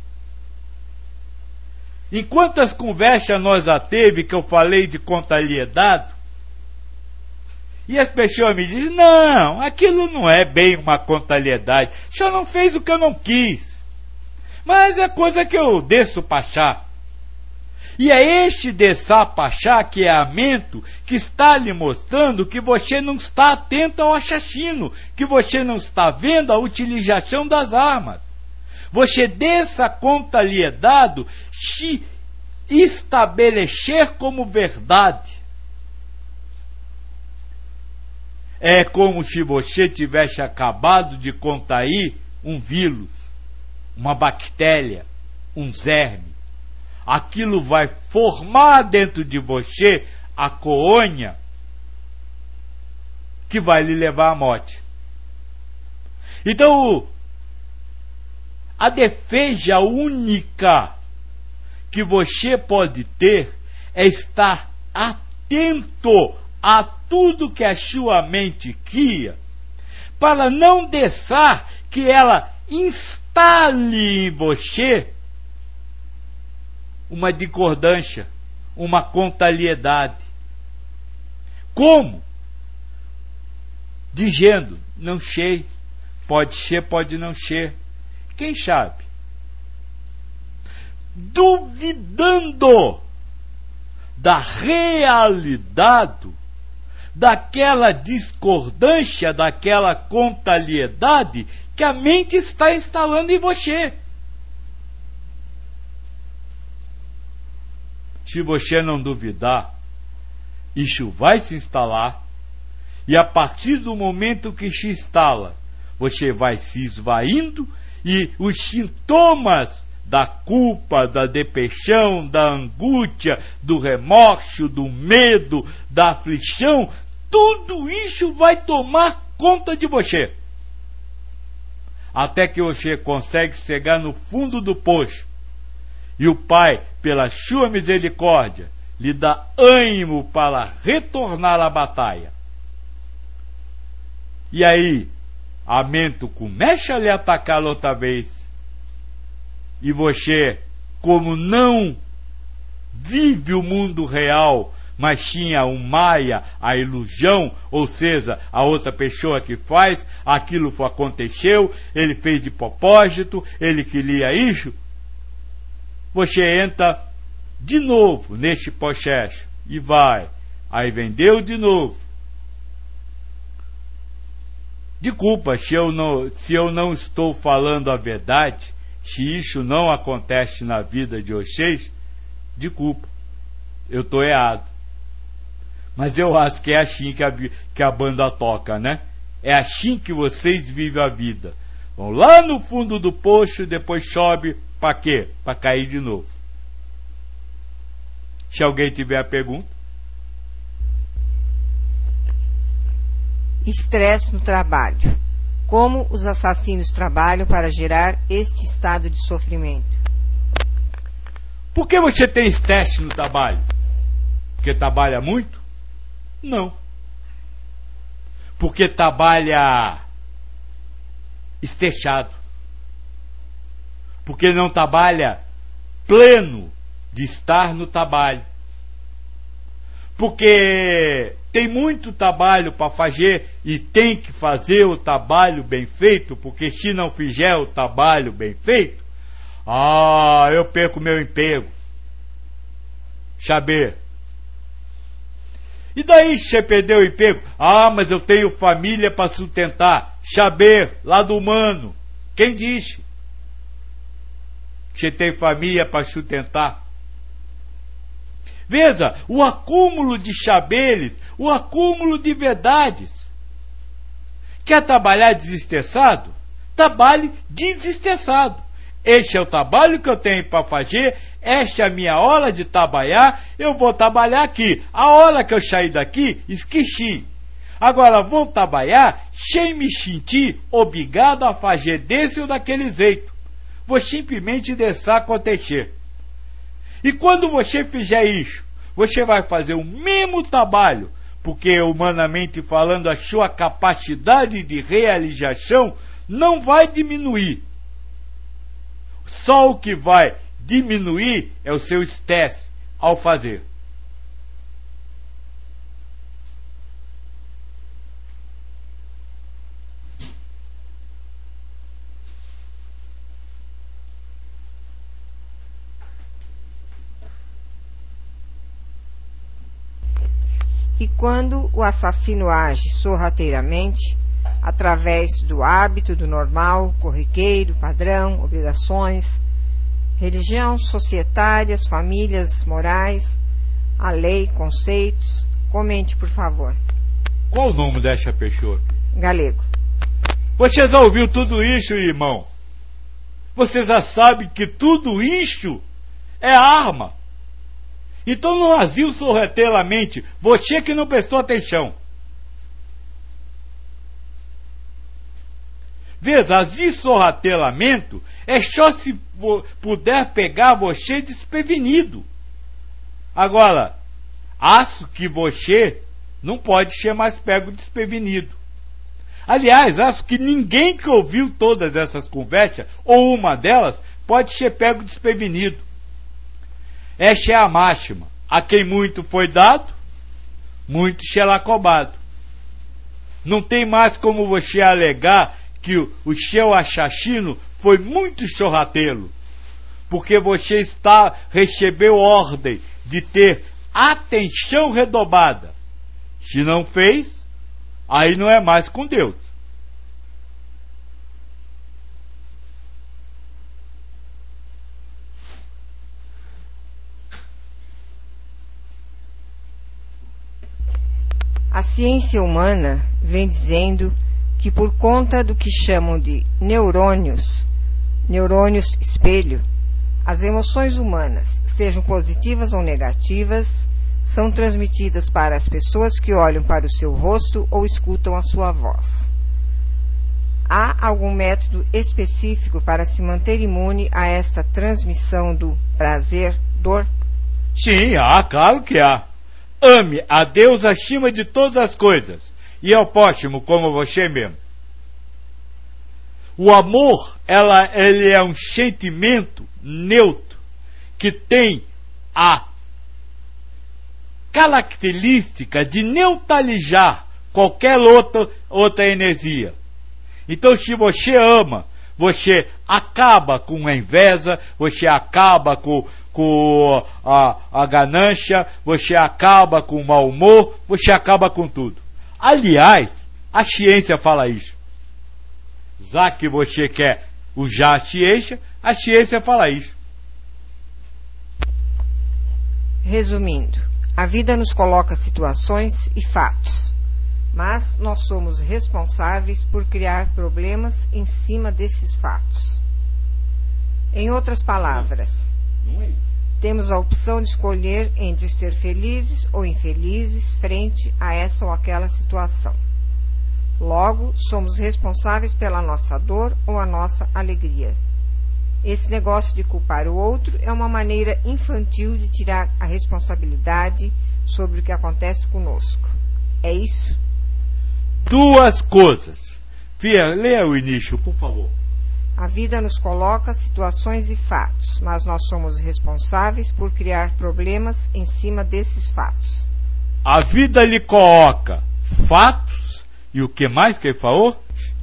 Em quantas conversas nós já teve que eu falei de contrariedade, e as pessoas me dizem: não, aquilo não é bem uma contrariedade, o senhor não fez o que eu não quis, mas é coisa que eu desço para achar. E é este descer para achar que é a mente que está lhe mostrando que você não está atento ao assassino, que você não está vendo a utilização das armas. Você dessa contrariedade se estabelecer como verdade. É como se você tivesse acabado de contrair um vírus, uma bactéria, um germe. Aquilo vai formar dentro de você a colônia que vai lhe levar à morte. Então, a defesa única que você pode ter é estar atento a tudo que a sua mente cria, para não deixar que ela instale em você uma discordância, uma contrariedade. Como? Dizendo: não sei, pode ser, pode não ser. Quem sabe? Duvidando da realidade, daquela discordância, daquela contrariedade que a mente está instalando em você. Se você não duvidar, isso vai se instalar, e a partir do momento que se instala, você vai se esvaindo, e os sintomas da culpa, da depressão, da angústia, do remorso, do medo, da aflição, tudo isso vai tomar conta de você. Até que você consegue chegar no fundo do poço. E o Pai, pela sua misericórdia, lhe dá ânimo para retornar à batalha. E aí, a mente começa a lhe atacar outra vez. E você, como não vive o mundo real, mas tinha um maia, a ilusão, ou seja, a outra pessoa que faz, aquilo aconteceu, ele fez de propósito, ele queria isso, você entra de novo neste processo e vai. Aí vem Deus de novo. Desculpa se eu não estou falando a verdade, Se isso não acontece na vida de vocês, desculpa, eu estou errado. Mas eu acho que é assim que a banda toca, né? É assim que vocês vivem a vida. Vão lá no fundo do poço e depois sobe para quê? Para cair de novo. Se alguém tiver a pergunta. Estresse no trabalho. Como os assassinos trabalham para gerar este estado de sofrimento? Por que você tem estresse no trabalho? Porque trabalha muito? Não. Porque trabalha estressado. Porque não trabalha pleno de estar no trabalho. Porque tem muito trabalho para fazer e tem que fazer o trabalho bem feito, porque se não fizer o trabalho bem feito, eu perco meu emprego. Saber. E daí se você perdeu o emprego? Mas eu tenho família para sustentar. Saber, lado humano. Quem disse que você tem família para sustentar? Veja, o acúmulo de saberes, o acúmulo de verdades. Quer trabalhar desestressado? Trabalhe desestressado. Este é o trabalho que eu tenho para fazer, esta é a minha hora de trabalhar, eu vou trabalhar aqui. A hora que eu sair daqui, esqueci. Agora vou trabalhar sem me sentir obrigado a fazer desse ou daquele jeito. Vou simplesmente deixar acontecer. E quando você fizer isso, você vai fazer o mesmo trabalho, porque humanamente falando, a sua capacidade de realização não vai diminuir. Só o que vai diminuir é o seu estresse ao fazer. E quando o assassino age sorrateiramente, através do hábito, do normal, corriqueiro, padrão, obrigações, religião, societárias, famílias, morais, a lei, conceitos, comente, por favor. Qual o nome dessa pessoa? Galego. Você já ouviu tudo isso, irmão? Você já sabe que tudo isso é arma. Então não agiu sorrateiramente, você que não prestou atenção. Veja, agir sorrateiramente é só se puder pegar você desprevenido. Agora, acho que você não pode ser mais pego desprevenido. Aliás, acho que ninguém que ouviu todas essas conversas, ou uma delas, pode ser pego desprevenido. Esta é a máxima. A quem muito foi dado, muito será cobrado. Não tem mais como você alegar que o seu assassino foi muito sorrateiro, porque você recebeu ordem de ter atenção redobrada. Se não fez, aí não é mais com Deus. A ciência humana vem dizendo que por conta do que chamam de neurônios espelho, as emoções humanas, sejam positivas ou negativas, são transmitidas para as pessoas que olham para o seu rosto ou escutam a sua voz. Há algum método específico para se manter imune a essa transmissão do prazer-dor? Sim, claro que há. Ame a Deus acima de todas as coisas e ao próximo como você mesmo. O amor, ele é um sentimento neutro que tem a característica de neutralizar qualquer outra energia. Então, se você ama, você acaba com a inveja, você acaba com a ganância, você acaba com o mau humor, você acaba com tudo. Aliás, a ciência fala isso. Já que você quer O já a ciência fala isso. Resumindo, a vida nos coloca situações e fatos, mas nós somos responsáveis por criar problemas em cima desses fatos. Em outras palavras, temos a opção de escolher entre ser felizes ou infelizes frente a essa ou aquela situação. Logo, somos responsáveis pela nossa dor ou a nossa alegria. Esse negócio de culpar o outro é uma maneira infantil de tirar a responsabilidade sobre o que acontece conosco. É isso? Duas coisas. Fia, leia o início, por favor. A vida nos coloca situações e fatos, mas nós somos responsáveis por criar problemas em cima desses fatos. A vida lhe coloca fatos e o que mais que ele falou?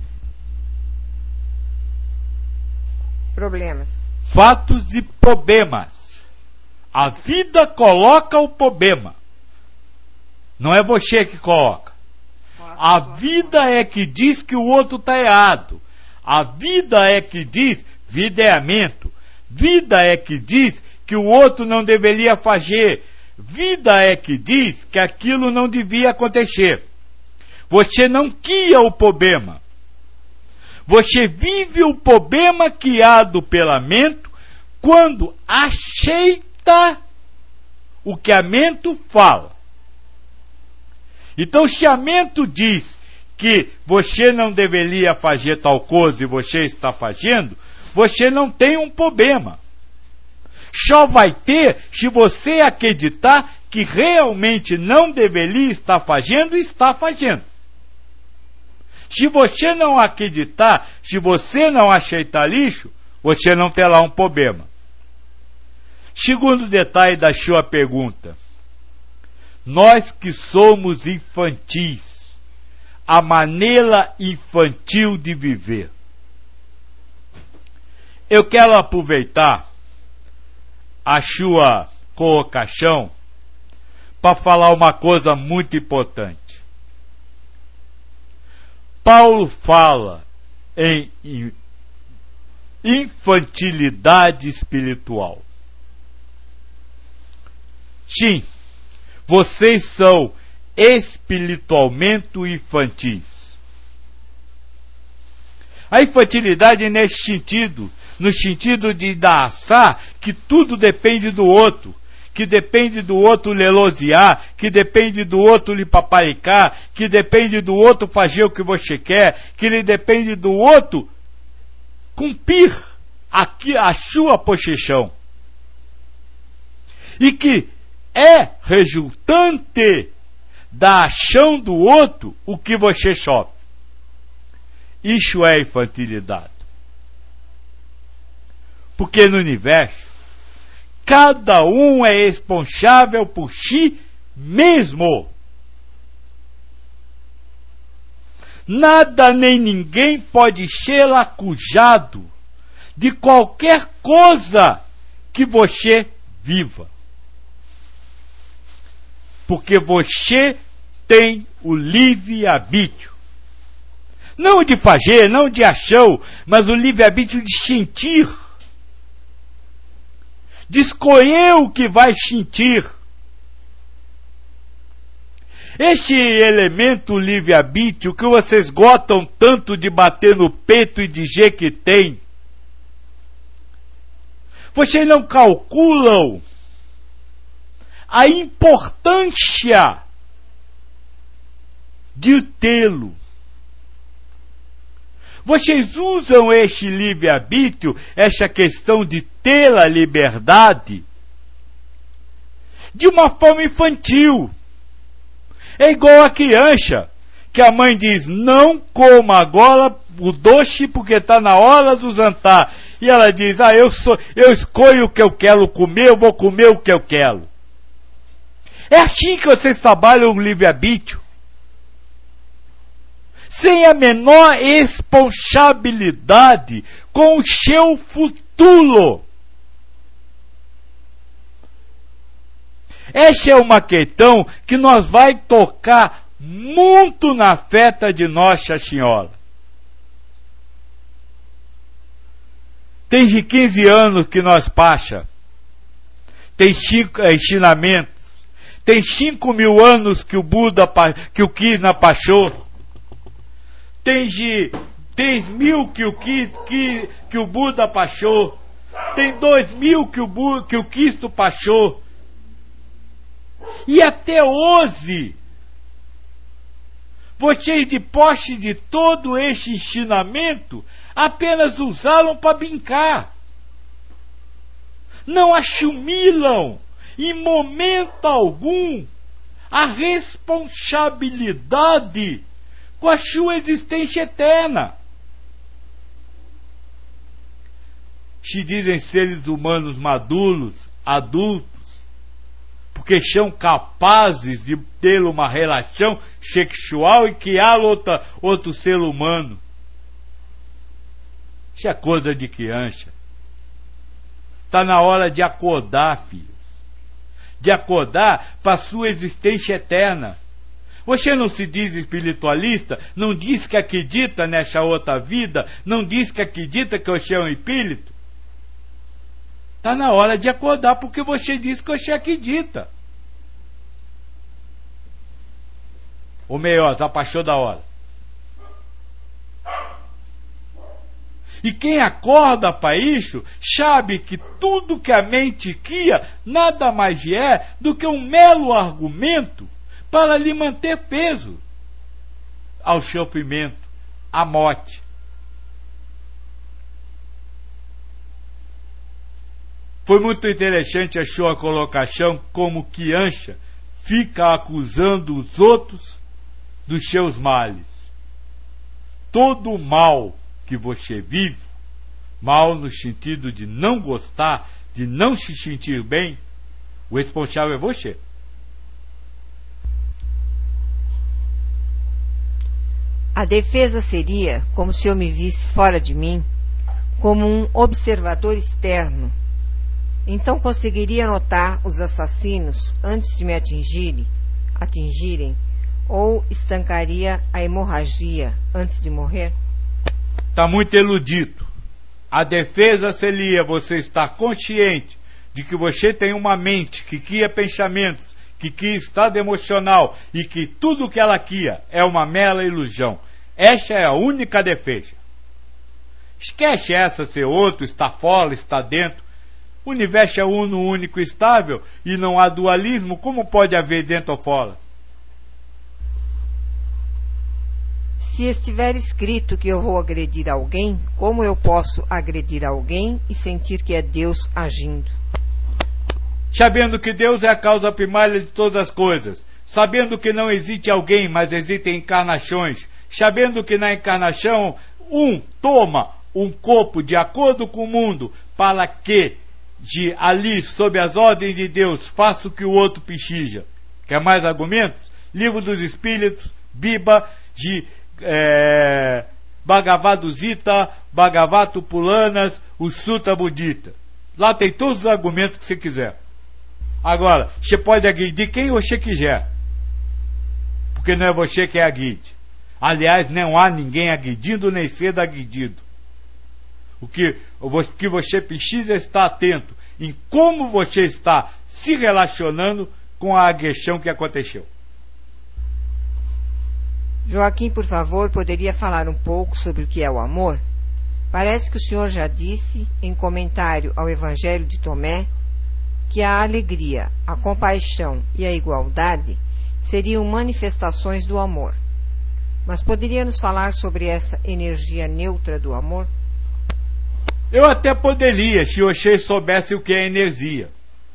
Problemas. Fatos e problemas. A vida coloca o problema. Não é você que coloca. A vida é que diz que o outro está errado. A vida é que diz videamento. Vida é que diz que o outro não deveria fazer. Vida é que diz que aquilo não devia acontecer. Você não cria o problema. Você vive o problema criado pela mente quando aceita o que a mente fala. Então, se a mente diz que você não deveria fazer tal coisa e você está fazendo, você não tem um problema. Só vai ter se você acreditar que realmente não deveria estar fazendo e está fazendo. Se você não acreditar, se você não aceitar lixo, você não terá um problema. Segundo detalhe da sua pergunta. Nós que somos infantis, a maneira infantil de viver. Eu quero aproveitar a sua colocação para falar uma coisa muito importante. Paulo fala em infantilidade espiritual. Sim, vocês são espiritualmente infantis. A infantilidade é nesse sentido, no sentido de achar que tudo depende do outro, que depende do outro lhe elogiar, que depende do outro lhe paparicar, que depende do outro fazer o que você quer, que lhe depende do outro cumprir a sua posição. E que é resultante da ação do outro o que você sofre. Isso é infantilidade. Porque no universo, cada um é responsável por si mesmo. Nada nem ninguém pode ser acusado de qualquer coisa que você viva. Porque você tem o livre-arbítrio. Não de fazer, não de ação, mas o livre-arbítrio de sentir. De escolher o que vai sentir. Este elemento livre-arbítrio que vocês gostam tanto de bater no peito e dizer que tem, vocês não calculam a importância de tê-lo. Vocês usam este livre-arbítrio, essa questão de ter a liberdade, de uma forma infantil. É igual a criança, que a mãe diz, não coma agora o doce porque está na hora do jantar. E ela diz, eu escolho o que eu quero comer, eu vou comer o que eu quero. É assim que vocês trabalham o livre-arbítrio. Sem a menor responsabilidade com o seu futuro. Essa é uma questão que nós vai tocar muito na festa de Nossa Senhora. Tem de 15 anos que nós pacha. Tem 5 ensinamentos. Tem 5.000 anos que o Buda, que o Krishna pachou. Tem 10.000 que o Buda pachou. Tem 2.000 que o Cristo pachou. E até hoje, vocês, de posse de todo este ensinamento, apenas usaram para brincar. Não assimilam, em momento algum, a responsabilidade com a sua existência eterna. Se dizem seres humanos maduros, adultos, porque são capazes de ter uma relação sexual e criar outro ser humano. Isso é coisa de criança. Está na hora de acordar, filhos. De acordar para a sua existência eterna. Você não se diz espiritualista, não diz que acredita nessa outra vida, não diz que acredita que você é um espírito. Está na hora de acordar, porque você diz que você acredita. Ou melhor, já passou da hora. E quem acorda para isso, sabe que tudo que a mente cria nada mais é do que um mero argumento para lhe manter preso ao sofrimento, à morte. Foi muito interessante a sua colocação, como criança fica acusando os outros dos seus males. Todo o mal que você vive, mal no sentido de não gostar, de não se sentir bem, o responsável é você. A defesa seria como se eu me visse fora de mim, como um observador externo. Então conseguiria notar os assassinos antes de me atingirem, ou estancaria a hemorragia antes de morrer? Está muito iludido. A defesa seria você estar consciente de que você tem uma mente que cria pensamentos, que cria estado emocional e que tudo que ela cria é uma mera ilusão. Esta é a única defesa. Esquece essa ser outro, está fora, está dentro. O universo é uno, único, estável e não há dualismo. Como pode haver dentro ou fora? Se estiver escrito que eu vou agredir alguém, como eu posso agredir alguém e sentir que é Deus agindo? Sabendo que Deus é a causa primária de todas as coisas, sabendo que não existe alguém, mas existem encarnações, sabendo que na encarnação um toma um corpo de acordo com o mundo para que de ali, sob as ordens de Deus, faça o que o outro precisa. Quer mais argumentos? Livro dos Espíritos, Biba, de Bhagavad Gita, Bhagavata Puranas, o Sutra Budita. Lá tem todos os argumentos que você quiser. Agora, você pode agredir quem você quiser, porque não é você que agride. Aliás, não há ninguém agredindo nem sendo agredido. O que você precisa é estar atento em como você está se relacionando com a agressão que aconteceu. Joaquim, por favor, poderia falar um pouco sobre o que é o amor? Parece que o senhor já disse, em comentário ao Evangelho de Tomé, que a alegria, a compaixão e a igualdade seriam manifestações do amor. Mas poderia nos falar sobre essa energia neutra do amor? Eu até poderia, se vocês soubessem o que é energia.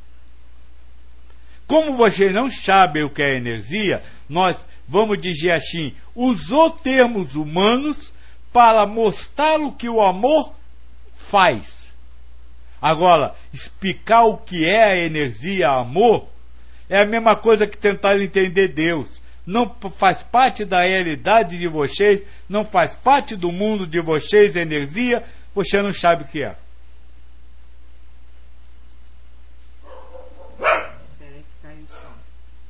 Como vocês não sabem o que é energia, nós vamos dizer assim, usou termos humanos para mostrar o que o amor faz. Agora, explicar o que é a energia, amor, é a mesma coisa que tentar entender Deus. Não faz parte da realidade de vocês, não faz parte do mundo de vocês, energia, você não sabe o que é. Peraí que caiu o som.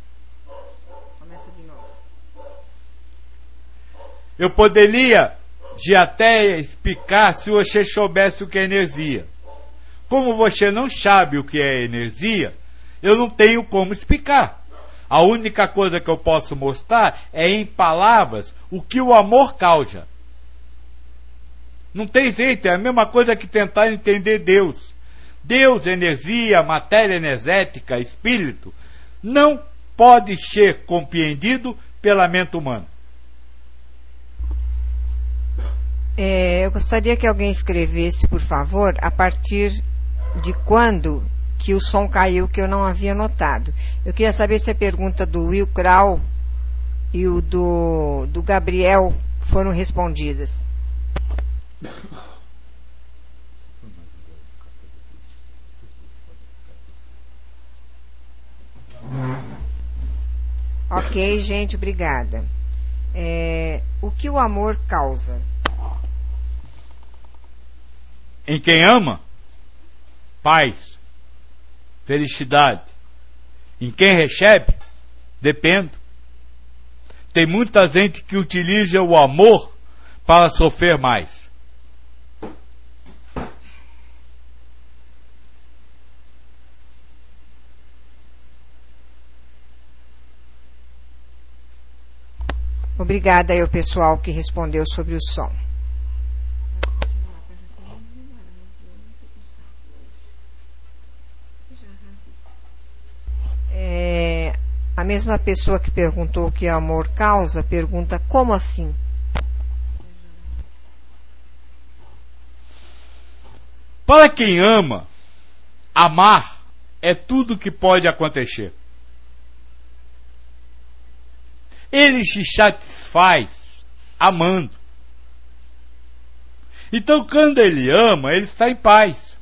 Começa de novo. Eu poderia de até explicar se você soubesse o que é energia. Como você não sabe o que é energia, eu não tenho como explicar. A única coisa que eu posso mostrar é em palavras o que o amor causa. Não tem jeito, é a mesma coisa que tentar entender Deus. Deus, energia, matéria energética, espírito, não pode ser compreendido pela mente humana. Eu gostaria que alguém escrevesse, por favor, a partir de quando que o som caiu, que eu não havia notado. Eu queria saber se a pergunta do Will Krau e o do Gabriel foram respondidas. Ok, gente, obrigada. O que o amor causa? Em quem ama, paz, felicidade. Em quem recebe, depende. Tem muita gente que utiliza o amor para sofrer mais. Obrigada aí ao pessoal que respondeu sobre o som. A mesma pessoa que perguntou o que amor causa, pergunta como assim? Para quem ama, amar é tudo que pode acontecer. Ele se satisfaz amando. Então, quando ele ama, ele está em paz.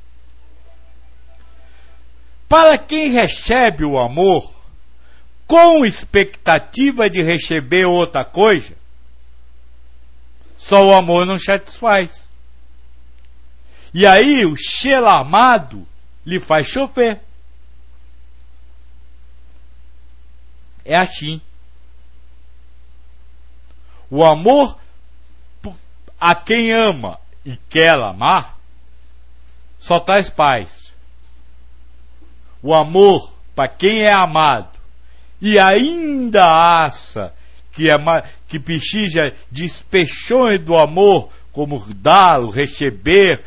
Para quem recebe o amor, com expectativa de receber outra coisa, só o amor não satisfaz. E aí o ser amado lhe faz sofrer. É assim. O amor a quem ama e quer amar só traz paz. O amor para quem é amado e ainda acha que precisa de expressões do amor, como dar, receber,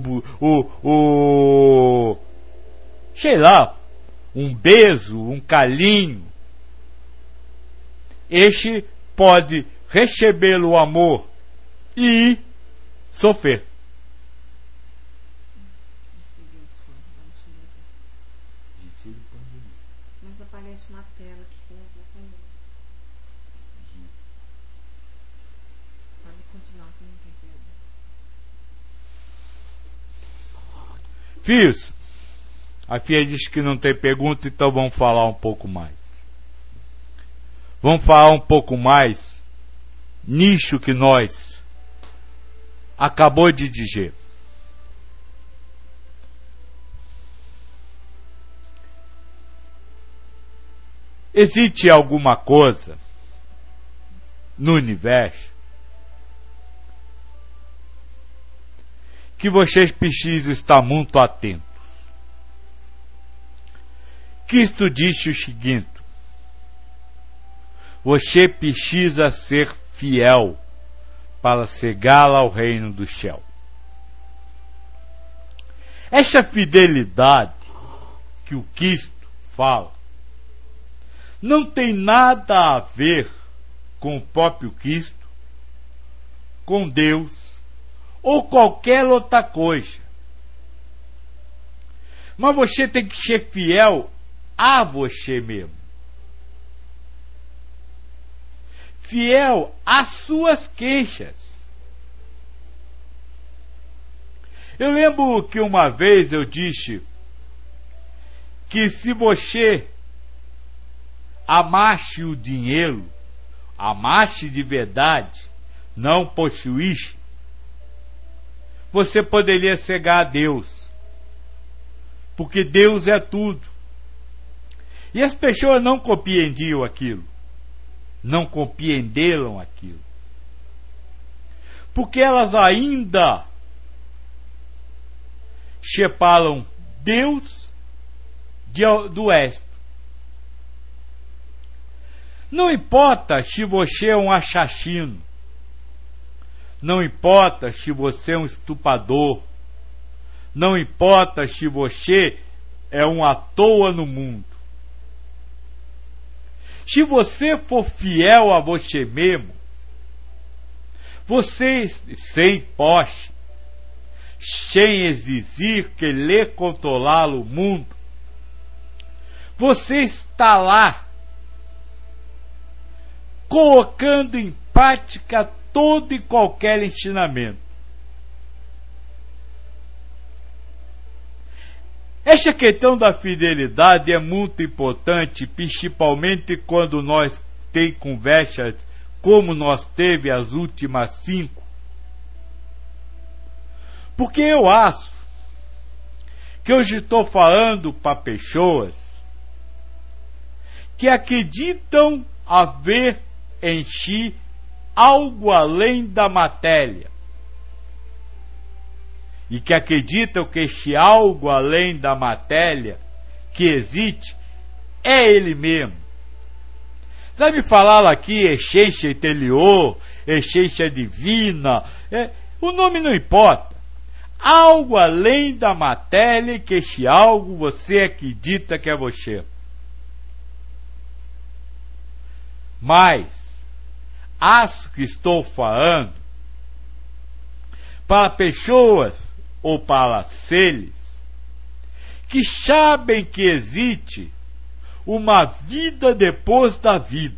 sei lá, um beijo, um carinho. Este pode receber o amor e sofrer. Mas aparece uma tela que tem a ver com ele. Pode continuar, que não tem pergunta. Filhos, a filha disse que não tem pergunta, então vamos falar um pouco mais. Vamos falar um pouco mais nisso que nós acabou de dizer. Existe alguma coisa no universo que vocês precisam estar muito atentos. Cristo disse o seguinte: você precisa ser fiel para chegar ao reino do céu. Essa fidelidade que o Cristo fala não tem nada a ver com o próprio Cristo, com Deus ou qualquer outra coisa. Mas você tem que ser fiel a você mesmo. Fiel às suas queixas. Eu lembro que uma vez eu disse que se você amasse o dinheiro, amasse de verdade, não possuísse, você poderia chegar a Deus. Porque Deus é tudo. E as pessoas não compreendiam aquilo. Não compreenderam aquilo. porque elas ainda separam Deus do resto. Não importa se você é um assassino, não importa se você é um estuprador, não importa se você é um à toa no mundo. Se você for fiel a você mesmo, você sem posse, sem exigir querer controlar o mundo, você está lá colocando em prática todo e qualquer ensinamento. Esta questão da fidelidade é muito importante, principalmente quando nós temos conversas como nós teve as últimas 5. Porque eu acho que hoje estou falando para pessoas que acreditam haver em si algo além da matéria. E que acreditam que este algo além da matéria que existe é ele mesmo. Sabe falar aqui essência interior, essência divina, o nome não importa. Algo além da matéria que este algo você acredita que é você. Mas acho que estou falando para pessoas ou para seres que sabem que existe uma vida depois da vida.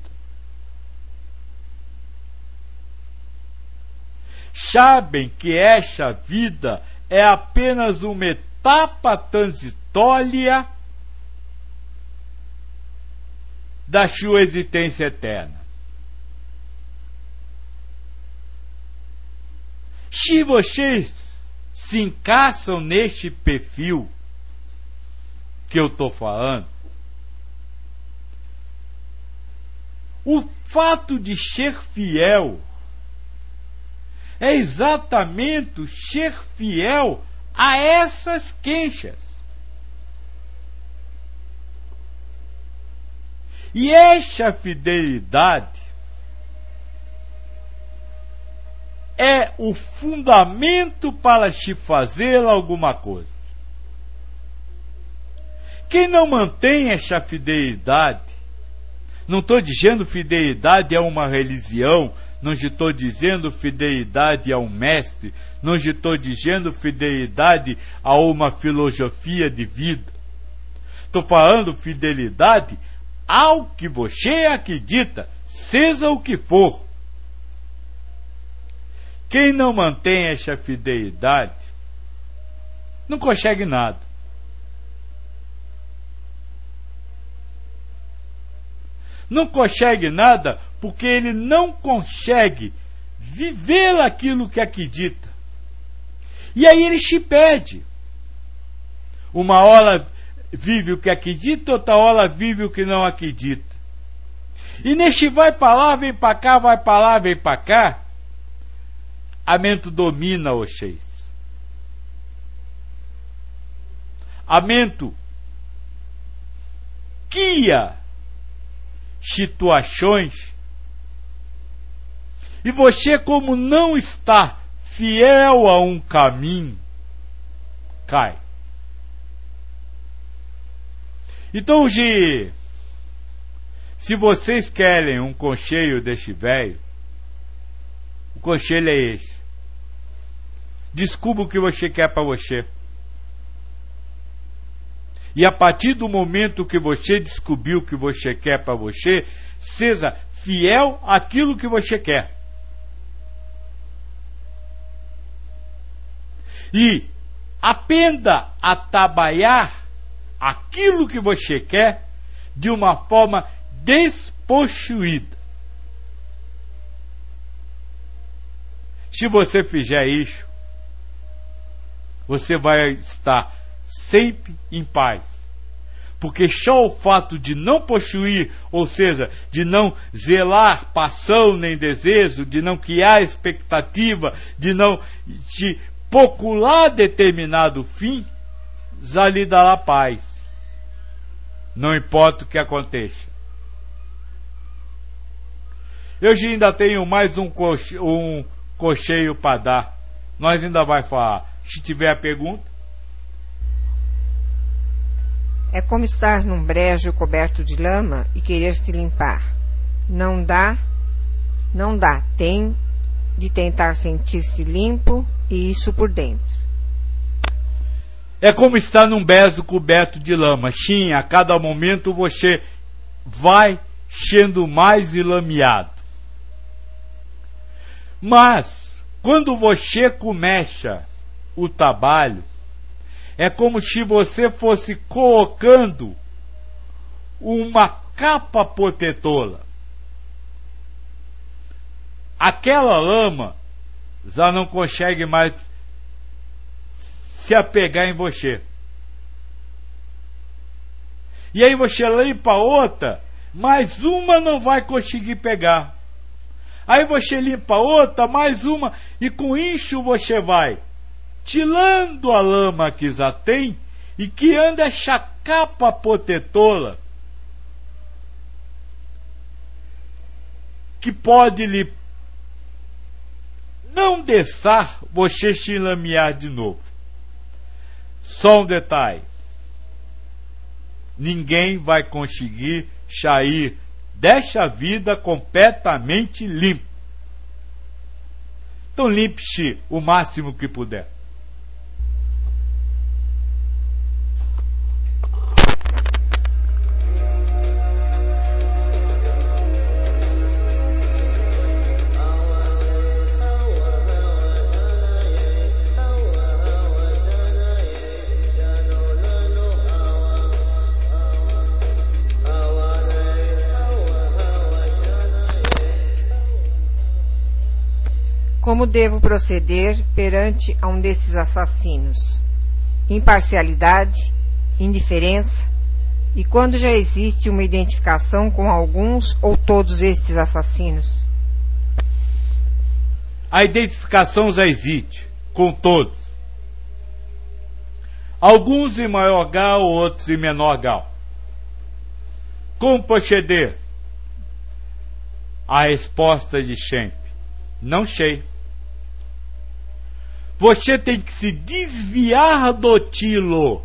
Sabem que esta vida é apenas uma etapa transitória da sua existência eterna. Se vocês se encaixam neste perfil que eu estou falando, o fato de ser fiel é exatamente ser fiel a essas queixas. E esta fidelidade é o fundamento para se fazer alguma coisa. Quem não mantém esta fidelidade, não estou dizendo fidelidade a uma religião, não estou dizendo fidelidade a um mestre, não estou dizendo fidelidade a uma filosofia de vida. Estou falando fidelidade ao que você acredita, seja o que for. Quem não mantém essa fidelidade não consegue nada. Não consegue nada porque ele não consegue viver aquilo que acredita. E aí ele se perde. Uma hora vive o que acredita, outra hora vive o que não acredita. E neste vai para lá, vem para cá, vai para lá, vem para cá, a mente domina vocês. A mente cria situações e você, como não está fiel a um caminho, cai. Então, se vocês querem um conselho deste velho, o conselho é esse. Descubra o que você quer para você. E a partir do momento que você descobriu o que você quer para você, seja fiel àquilo que você quer. E aprenda a trabalhar aquilo que você quer de uma forma despossuída. Se você fizer isso, você vai estar sempre em paz. porque só o fato de não possuir, ou seja, de não zelar paixão nem desejo, de não criar expectativa, de não procurar determinado fim, já lhe dará paz. Não importa o que aconteça. Eu já ainda tenho mais um cocheio para dar. Nós ainda vai falar. Se tiver a pergunta. É como estar num brejo coberto de lama e querer se limpar. Não dá. Tem de tentar sentir-se limpo, e isso por dentro. É como estar num brejo coberto de lama. Sim, a cada momento você vai sendo mais enlameado. Mas, quando você começa o trabalho, é como se você fosse colocando uma capa protetora. Aquela lama já não consegue mais se apegar em você. E aí você limpa outra, mais uma não vai conseguir pegar. Aí você limpa outra, mais uma, e com isso você vai tirando a lama que já tem e criando essa capa protetora que pode lhe não deixar você se enlamear de novo. Só um detalhe: ninguém vai conseguir sair desta vida completamente limpo. Então limpe-se o máximo que puder. Como devo proceder perante a um desses assassinos? Imparcialidade, indiferença, e quando já existe uma identificação com alguns ou todos estes assassinos? A identificação já existe com todos. Alguns em maior grau, outros em menor grau. Como proceder? A resposta de sempre: não sei. Você tem que se desviar do tilo.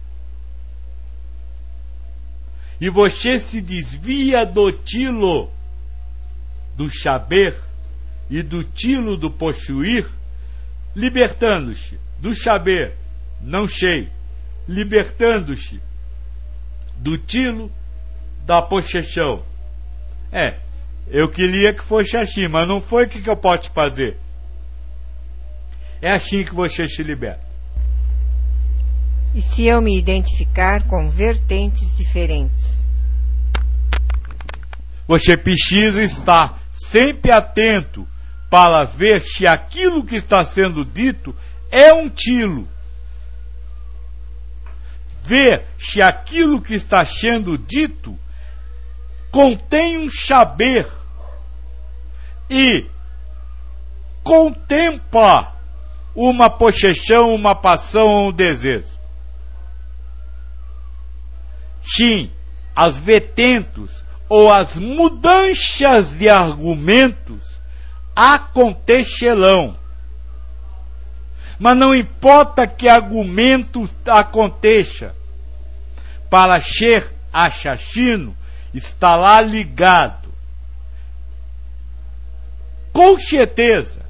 E você se desvia do tilo do saber e do tilo do possuir, libertando-se do saber, não sei, libertando-se do tilo da possessão. Eu queria que fosse assim, mas não foi. O que eu posso fazer? É assim que você se liberta. E se eu me identificar com vertentes diferentes? Você precisa estar sempre atento para ver se aquilo que está sendo dito é um tilo. Ver se aquilo que está sendo dito contém um saber e contempla uma possessão, uma paixão, um desejo. Sim, as vertentes ou as mudanças de argumentos acontecerão. Mas não importa que argumento aconteça, para ser assassino está lá ligado, com certeza,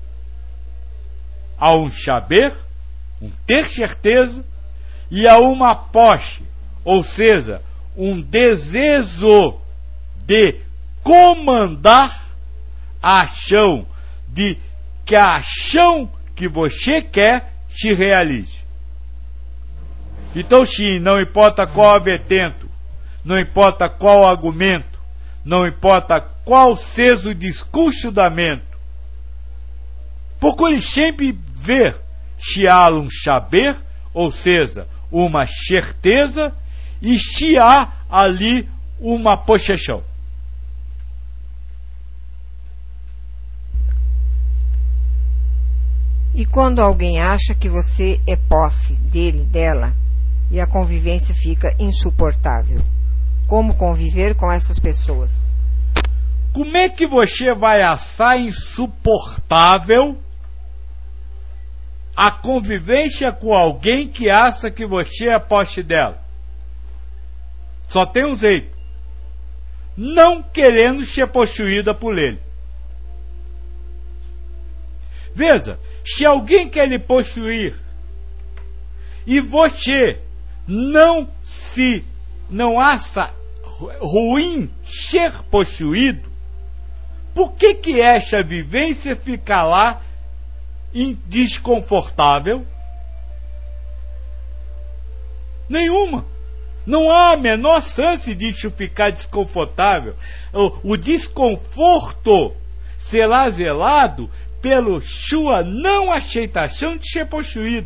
a um saber, um ter certeza, e a uma posse, ou seja, um desejo de comandar a ação, de que a ação que você quer se realize. Então sim, não importa qual a vertente, não importa qual argumento, não importa qual seja o discurso da mente, procure sempre ver se há um saber, ou seja, uma certeza, estiar ali uma possessão. E quando alguém acha que você é posse dele, dela, e a convivência fica insuportável, como conviver com essas pessoas? Como é que você vai achar insuportável a convivência com alguém que acha que você é posse dela? Só tem um jeito: não querendo ser possuída por ele. Veja, se alguém quer lhe possuir e você não acha ruim ser possuído, por que essa vivência fica lá desconfortável? Nenhuma. Não há a menor chance disso ficar desconfortável. O desconforto será zelado pela sua não aceitação de ser possuído.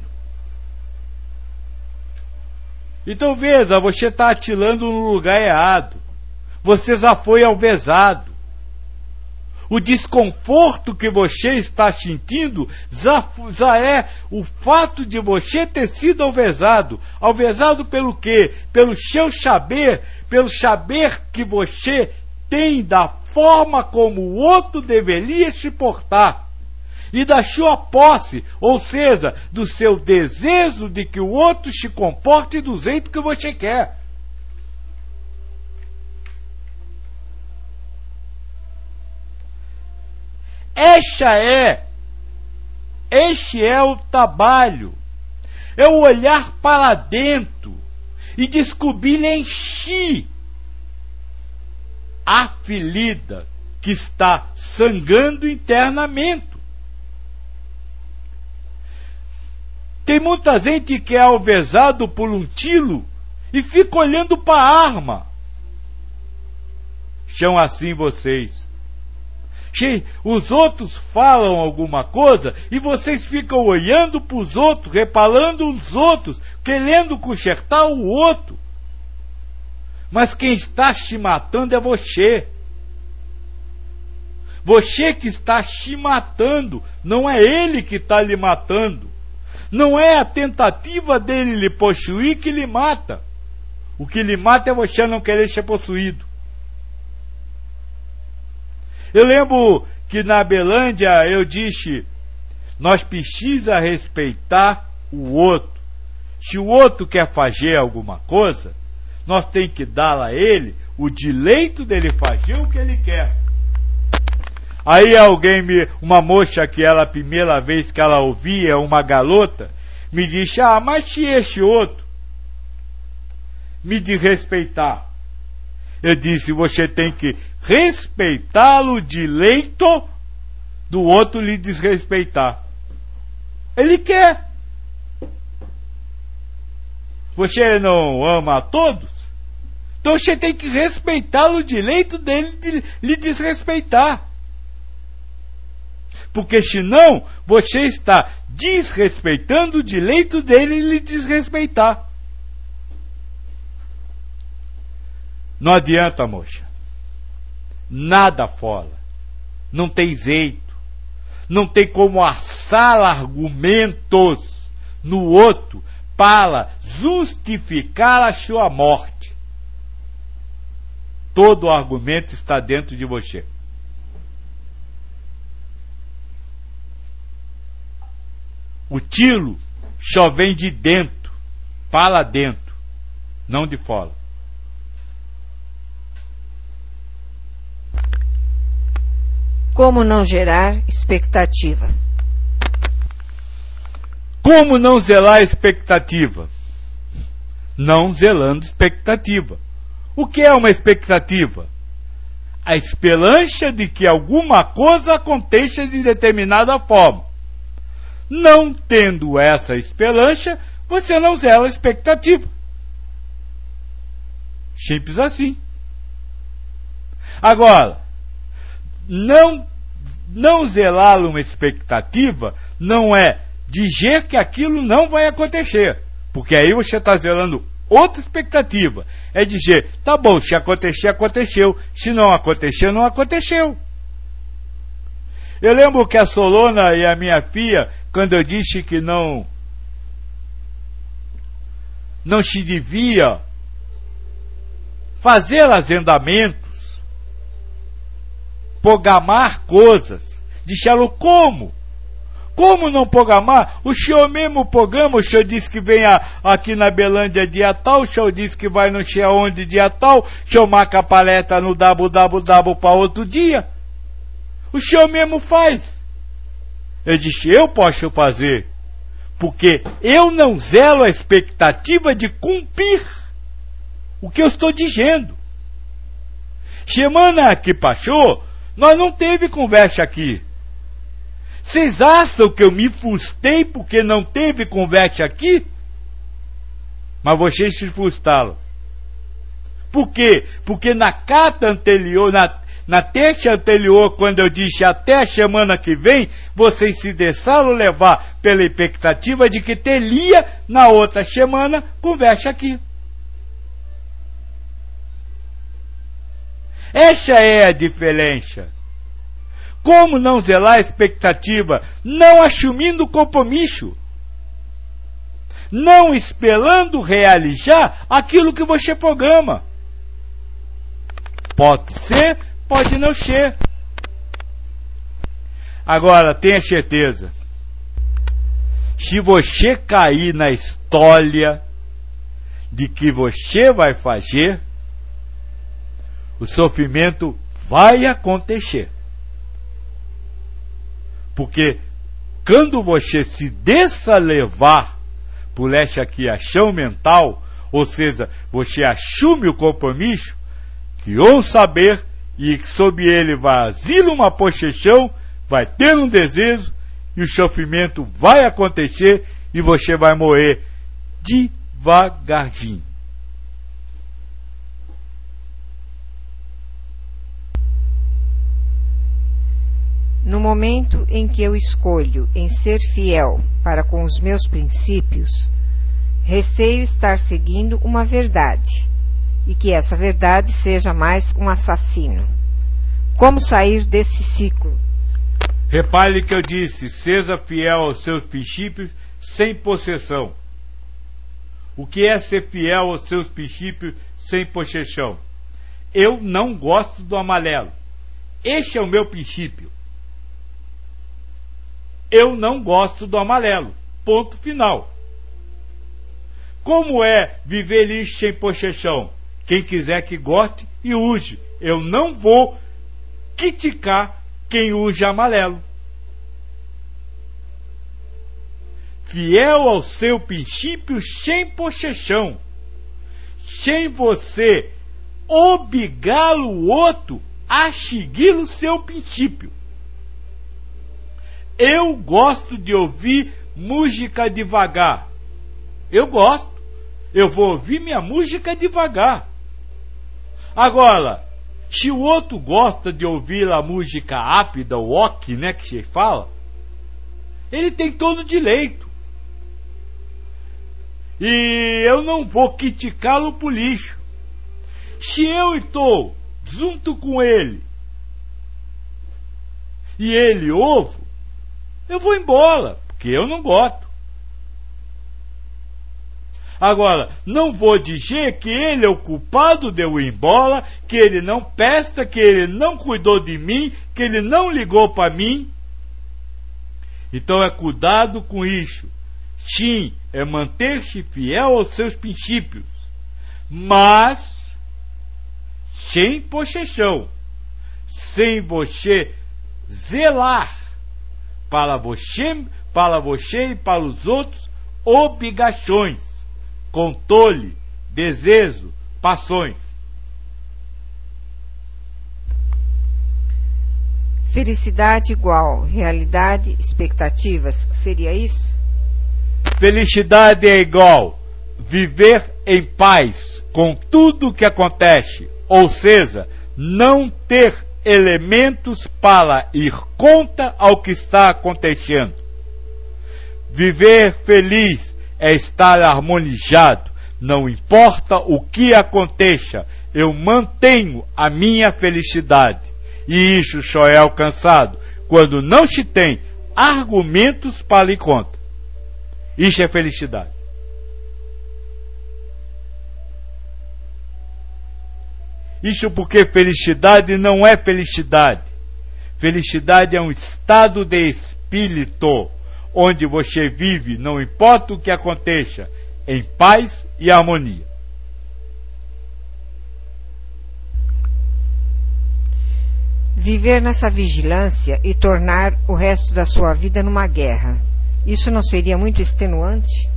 Então veja, você está atirando no lugar errado. Você já foi alvejado. O desconforto que você está sentindo já é o fato de você ter sido alvejado. Alvejado pelo quê? Pelo seu saber, pelo saber que você tem da forma como o outro deveria se portar. E da sua posse, ou seja, do seu desejo de que o outro se comporte do jeito que você quer. Este é o trabalho. É o olhar para dentro e descobrir em si a ferida que está sangrando internamente. Tem muita gente que é alvejado por um tiro e fica olhando para a arma. São assim vocês. Os outros falam alguma coisa e vocês ficam olhando para os outros, reparando os outros, querendo consertar o outro. Mas quem está te matando é você. Você que está te matando, não é ele que está lhe matando. Não é a tentativa dele lhe possuir que lhe mata. O que lhe mata é você não querer ser possuído. Eu lembro que na Belândia eu disse: nós precisamos respeitar o outro. Se o outro quer fazer alguma coisa, nós temos que dar a ele o direito dele fazer o que ele quer. Aí uma moça que a primeira vez que ela ouvia, uma garota, me disse: mas se esse outro me desrespeitar? Eu disse: você tem que respeitá-lo o direito do outro lhe desrespeitar. Ele quer. Você não ama a todos? Então você tem que respeitá-lo o direito dele de lhe desrespeitar. Porque senão você está desrespeitando o direito dele lhe desrespeitar. Não adianta, moça. Nada fora. Não tem jeito. Não tem como assar argumentos no outro para justificar a sua morte. Todo argumento está dentro de você. O tiro só vem de dentro, para dentro, não de fora. Como não gerar expectativa? Como não zelar expectativa? Não zelando expectativa. O que é uma expectativa? A esperança de que alguma coisa aconteça de determinada forma. Não tendo essa esperança, você não zela a expectativa. Simples assim. Agora, não zelar uma expectativa não é dizer que aquilo não vai acontecer, porque aí você está zelando outra expectativa. É dizer, tá bom, se acontecer, aconteceu. Se não acontecer, não aconteceu. Eu lembro que a Solona e a minha filha, quando eu disse que não se devia fazer agendamentos, programar coisas, disseram, como? Como não programar? O senhor mesmo programa, o senhor disse que vem aqui na Belândia dia tal, o senhor disse que vai não sei aonde dia tal, o senhor marca a palestra no www para outro dia. O senhor mesmo faz. Eu disse, eu posso fazer, porque eu não zelo a expectativa de cumprir o que eu estou dizendo. Semana que passou, nós não teve conversa aqui. Vocês acham que eu me frustrei porque não teve conversa aqui? Mas vocês se frustraram. Por quê? Porque na carta anterior, na terça anterior, quando eu disse até a semana que vem, vocês se deixaram levar pela expectativa de que teria na outra semana conversa aqui. Essa é a diferença. Como não zelar a expectativa? Não assumindo compromisso. Não esperando realizar aquilo que você programa. Pode ser, pode não ser. Agora, tenha certeza. Se você cair na história de que você vai fazer, o sofrimento vai acontecer. Porque quando você se deixa levar por essa aqui ação mental, ou seja, você assume o compromisso, que ou saber e sob ele vai agir uma possessão, vai ter um desejo e o sofrimento vai acontecer e você vai morrer devagarzinho. No momento em que eu escolho em ser fiel para com os meus princípios, receio estar seguindo uma verdade, e que essa verdade seja mais um assassino. Como sair desse ciclo? Repare que eu disse, seja fiel aos seus princípios sem possessão. O que é ser fiel aos seus princípios sem possessão? Eu não gosto do amarelo. Este é o meu princípio. Eu não gosto do amarelo. Ponto final. Como é viver isso sem possessão? Quem quiser que goste e use. Eu não vou criticar quem usa amarelo. Fiel ao seu princípio sem possessão. Sem você obrigar o outro a seguir o seu princípio. Eu gosto de ouvir música devagar. Eu gosto. Eu vou ouvir minha música devagar. Agora, se o outro gosta de ouvir a música rápida, o rock, né, que se fala, ele tem todo o direito. E eu não vou criticá-lo por lixo. Se eu estou junto com ele e ele ouve, eu vou embora, porque eu não gosto. Agora, não vou dizer que ele é o culpado de eu ir embora, que ele não presta, que ele não cuidou de mim, que ele não ligou para mim. Então é cuidado com isso. Sim, é manter-se fiel aos seus princípios, mas sem possessão, sem você zelar para você e para os outros obrigações, controle, desejo, paixões. Felicidade igual realidade, expectativas, seria isso? Felicidade é igual viver em paz com tudo que acontece, ou seja, não ter elementos para ir contra ao que está acontecendo. Viver feliz é estar harmonizado. Não importa o que aconteça, eu mantenho a minha felicidade. E isso só é alcançado quando não se tem argumentos para lhe conta. Isso é felicidade. Isso porque felicidade não é felicidade. Felicidade é um estado de espírito, onde você vive, não importa o que aconteça, em paz e harmonia. Viver nessa vigilância e tornar o resto da sua vida numa guerra, isso não seria muito extenuante?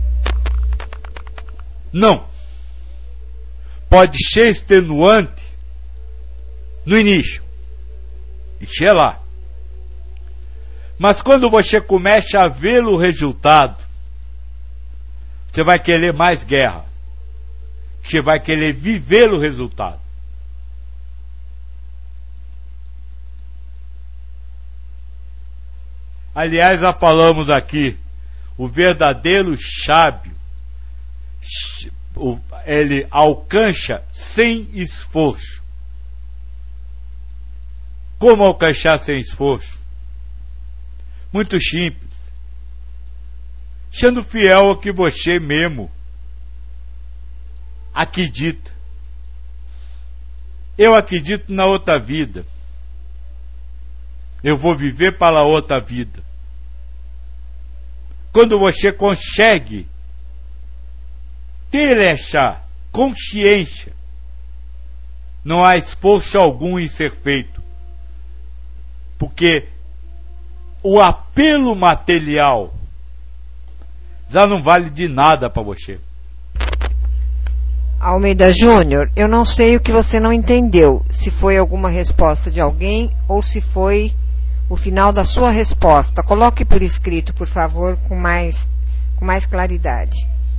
Não. Pode ser extenuante no início. Isso é lá. Mas quando você começa a ver o resultado, você vai querer mais guerra. Você vai querer viver o resultado. Aliás, já falamos aqui, o verdadeiro sábio, ele alcança sem esforço. Como alcançar sem esforço? Muito simples. Sendo fiel ao que você mesmo acredita. Eu acredito na outra vida. Eu vou viver para a outra vida. Quando você consegue ter essa consciência, não há esforço algum em ser feito. Porque o apelo material já não vale de nada para você. Almeida Júnior, eu não sei o que você não entendeu, se foi alguma resposta de alguém ou se foi o final da sua resposta. Coloque por escrito, por favor, com mais claridade.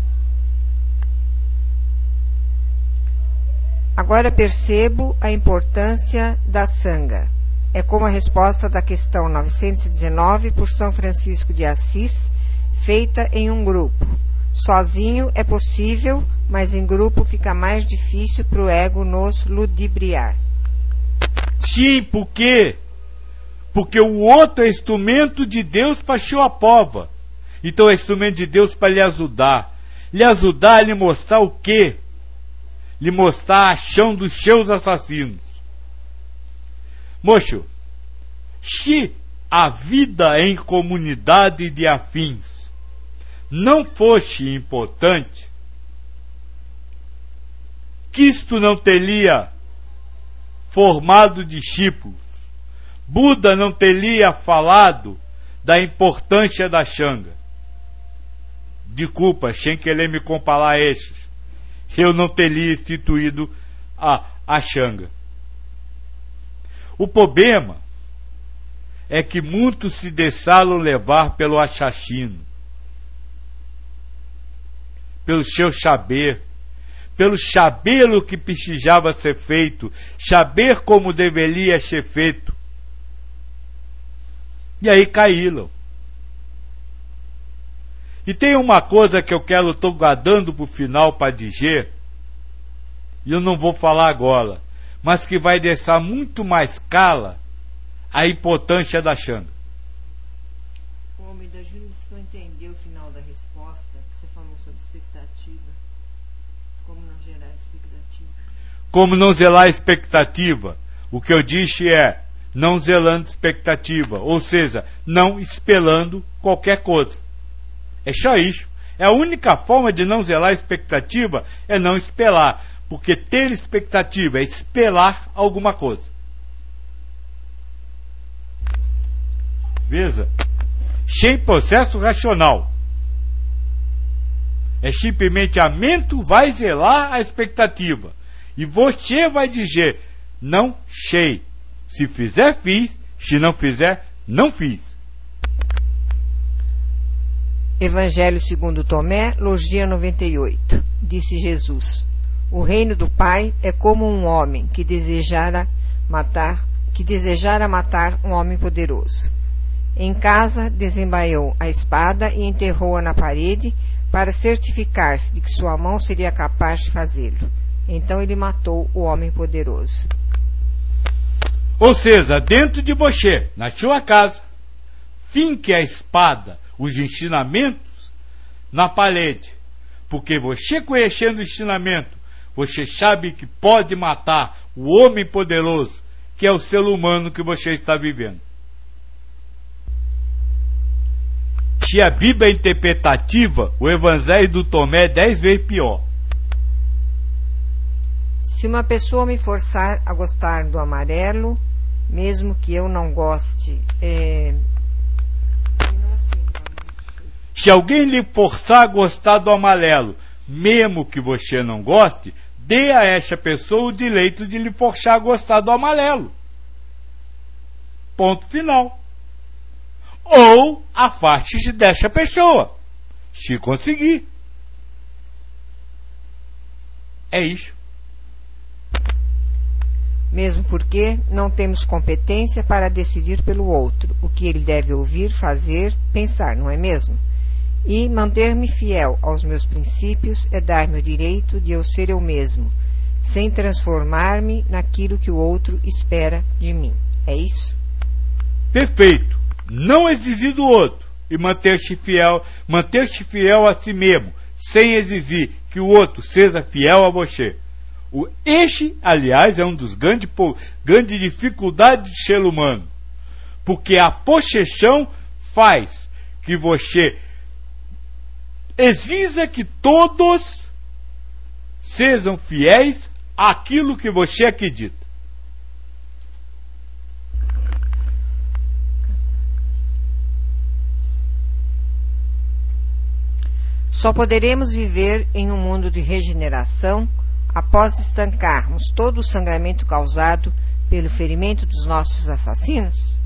Agora percebo a importância da sanga. É como a resposta da questão 919 por São Francisco de Assis, feita em um grupo. Sozinho é possível, mas em grupo fica mais difícil para o ego nos ludibriar. Sim, por quê? Porque o outro é instrumento de Deus para sua prova. Então é instrumento de Deus para lhe ajudar. Lhe ajudar a lhe mostrar o quê? Lhe mostrar a ação dos seus assassinos. Moço, se a vida em comunidade de afins não fosse importante, Cristo não teria formado discípulos. Buda não teria falado da importância da Sangha. Desculpa, sem querer me comparar a esses. Eu não teria instituído a Sangha. O problema é que muitos se deixaram levar pelo assassino, pelo seu saber, pelo saber o que precisava ser feito, saber como deveria ser feito. E aí caíram. E tem uma coisa que estou guardando para o final para dizer, e eu não vou falar agora, mas que vai deixar muito mais clara a importância da Sangha. O Almeida Júnior disse que não entendeu o final da resposta, que você falou sobre expectativa. Como não gerar expectativa? Como não zelar expectativa? O que eu disse é não zelando expectativa, ou seja, não esperando qualquer coisa. É só isso. É a única forma de não zelar expectativa é não esperar. Porque ter expectativa é esperar alguma coisa. Veja, sem processo racional. É simplesmente a mente vai zelar a expectativa. E você vai dizer, não sei. Se fizer, fiz. Se não fizer, não fiz. Evangelho segundo Tomé, Logia 98. Disse Jesus: o reino do Pai é como um homem que desejara matar um homem poderoso. Em casa desembaiou a espada e enterrou-a na parede para certificar-se de que sua mão seria capaz de fazê-lo. Então ele matou o homem poderoso. Ou seja, dentro de você, na sua casa, finque a espada, os ensinamentos, na parede. Porque você, conhecendo o ensinamento, você sabe que pode matar o homem poderoso, que é o ser humano que você está vivendo. Se a Bíblia é interpretativa, o Evangelho do Tomé é 10 vezes pior. Se uma pessoa me forçar a gostar do amarelo, mesmo que eu não goste, Se alguém lhe forçar a gostar do amarelo, mesmo que você não goste, dê a essa pessoa o direito de lhe forçar a gostar do amarelo. Ponto final. Ou afaste-se dessa pessoa, se conseguir. É isso. mesmo porque não temos competência para decidir pelo outro o que ele deve ouvir, fazer, pensar, não é mesmo? E manter-me fiel aos meus princípios é dar-me o direito de eu ser eu mesmo, sem transformar-me naquilo que o outro espera de mim. É isso? Perfeito. Não exigir do outro e manter-se fiel a si mesmo, sem exigir que o outro seja fiel a você. Este, aliás, é um dos grandes dificuldades do ser humano, porque a possessão faz que você exija que todos sejam fiéis àquilo que você acredita. Só poderemos viver em um mundo de regeneração após estancarmos todo o sangramento causado pelo ferimento dos nossos assassinos?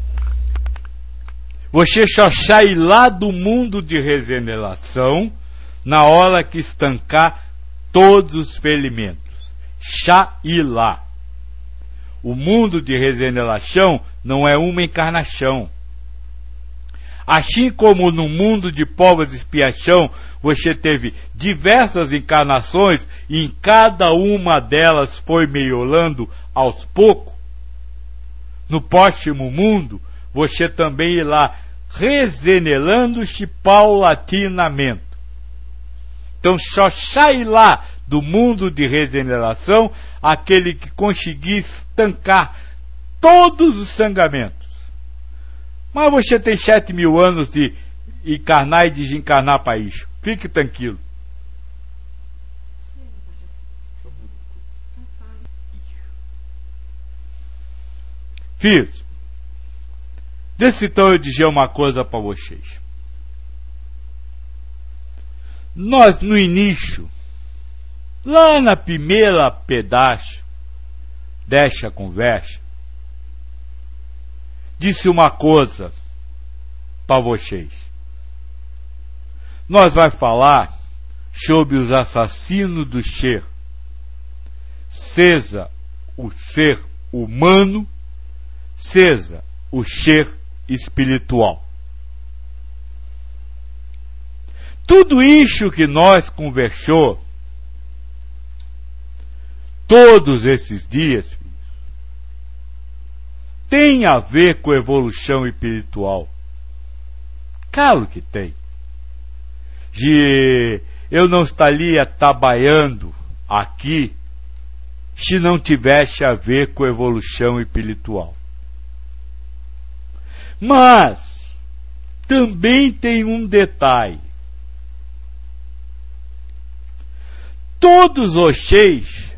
Você só sai lá do mundo de regeneração na hora que estancar todos os ferimentos. Sai lá. O mundo de regeneração não é uma encarnação. Assim como no mundo de provas de expiação, você teve diversas encarnações e em cada uma delas foi melhorando aos poucos, no próximo mundo, você também irá regenerando-se paulatinamente. Então só sai lá do mundo de regeneração aquele que conseguir estancar todos os sangramentos. Mas você tem 7.000 anos de encarnar e desencarnar para isso. Fique tranquilo. Filhos, deixa então eu dizer uma coisa para vocês. Nós, no início, lá na primeira pedaço desta conversa, disse uma coisa para vocês. Nós vamos falar sobre os assassinos do ser. Seja o ser humano, seja o ser espiritual. Tudo isso que nós conversou todos esses dias tem a ver com evolução espiritual. Claro que tem. Eu não estaria trabalhando aqui se não tivesse a ver com evolução espiritual. Mas também tem um detalhe. Todos vocês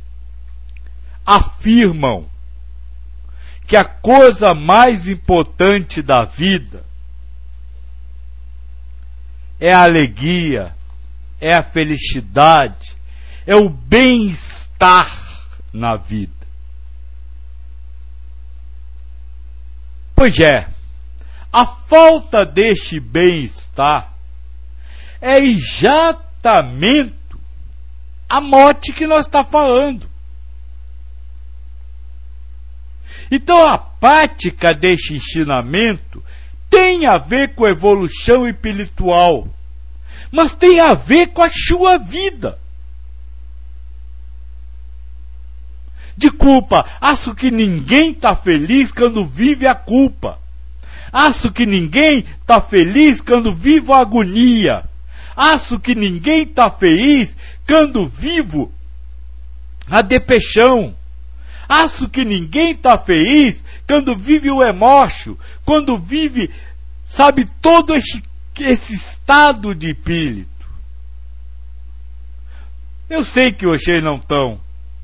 afirmam que a coisa mais importante da vida é a alegria, é a felicidade, é o bem-estar na vida. Pois é, a falta deste bem-estar é exatamente a morte que nós estamos falando. Então a prática deste ensinamento tem a ver com evolução espiritual. mas tem a ver com a sua vida. De culpa, acho que ninguém está feliz quando vive a culpa. Acho que ninguém está feliz quando vive a agonia. Acho que ninguém está feliz quando vivo a depressão. Acho que ninguém está feliz quando vive o remorso, quando vive, sabe, todo esse estado de espírito. Eu sei que vocês não estão.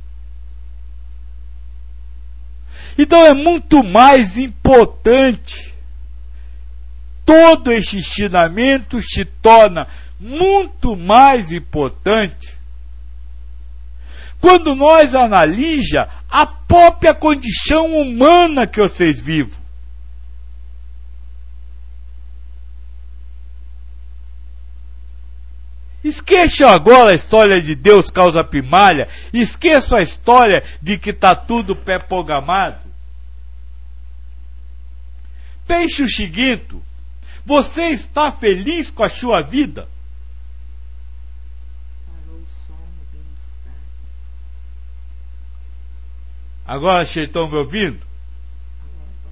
Então é muito mais importante. Todo esse ensinamento se torna muito mais importante quando nós analisamos a própria condição humana que vocês vivem. Esqueçam agora a história de Deus causa primária, esqueçam a história de que está tudo pré-programado. Pense o seguinte: você está feliz com a sua vida? Agora vocês estão me ouvindo? Agora pode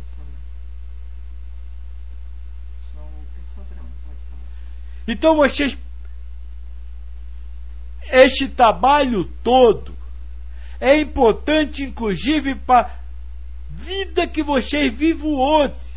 falar. Pode falar. Então vocês... Este trabalho todo é importante, inclusive, para a vida que vocês vivem hoje.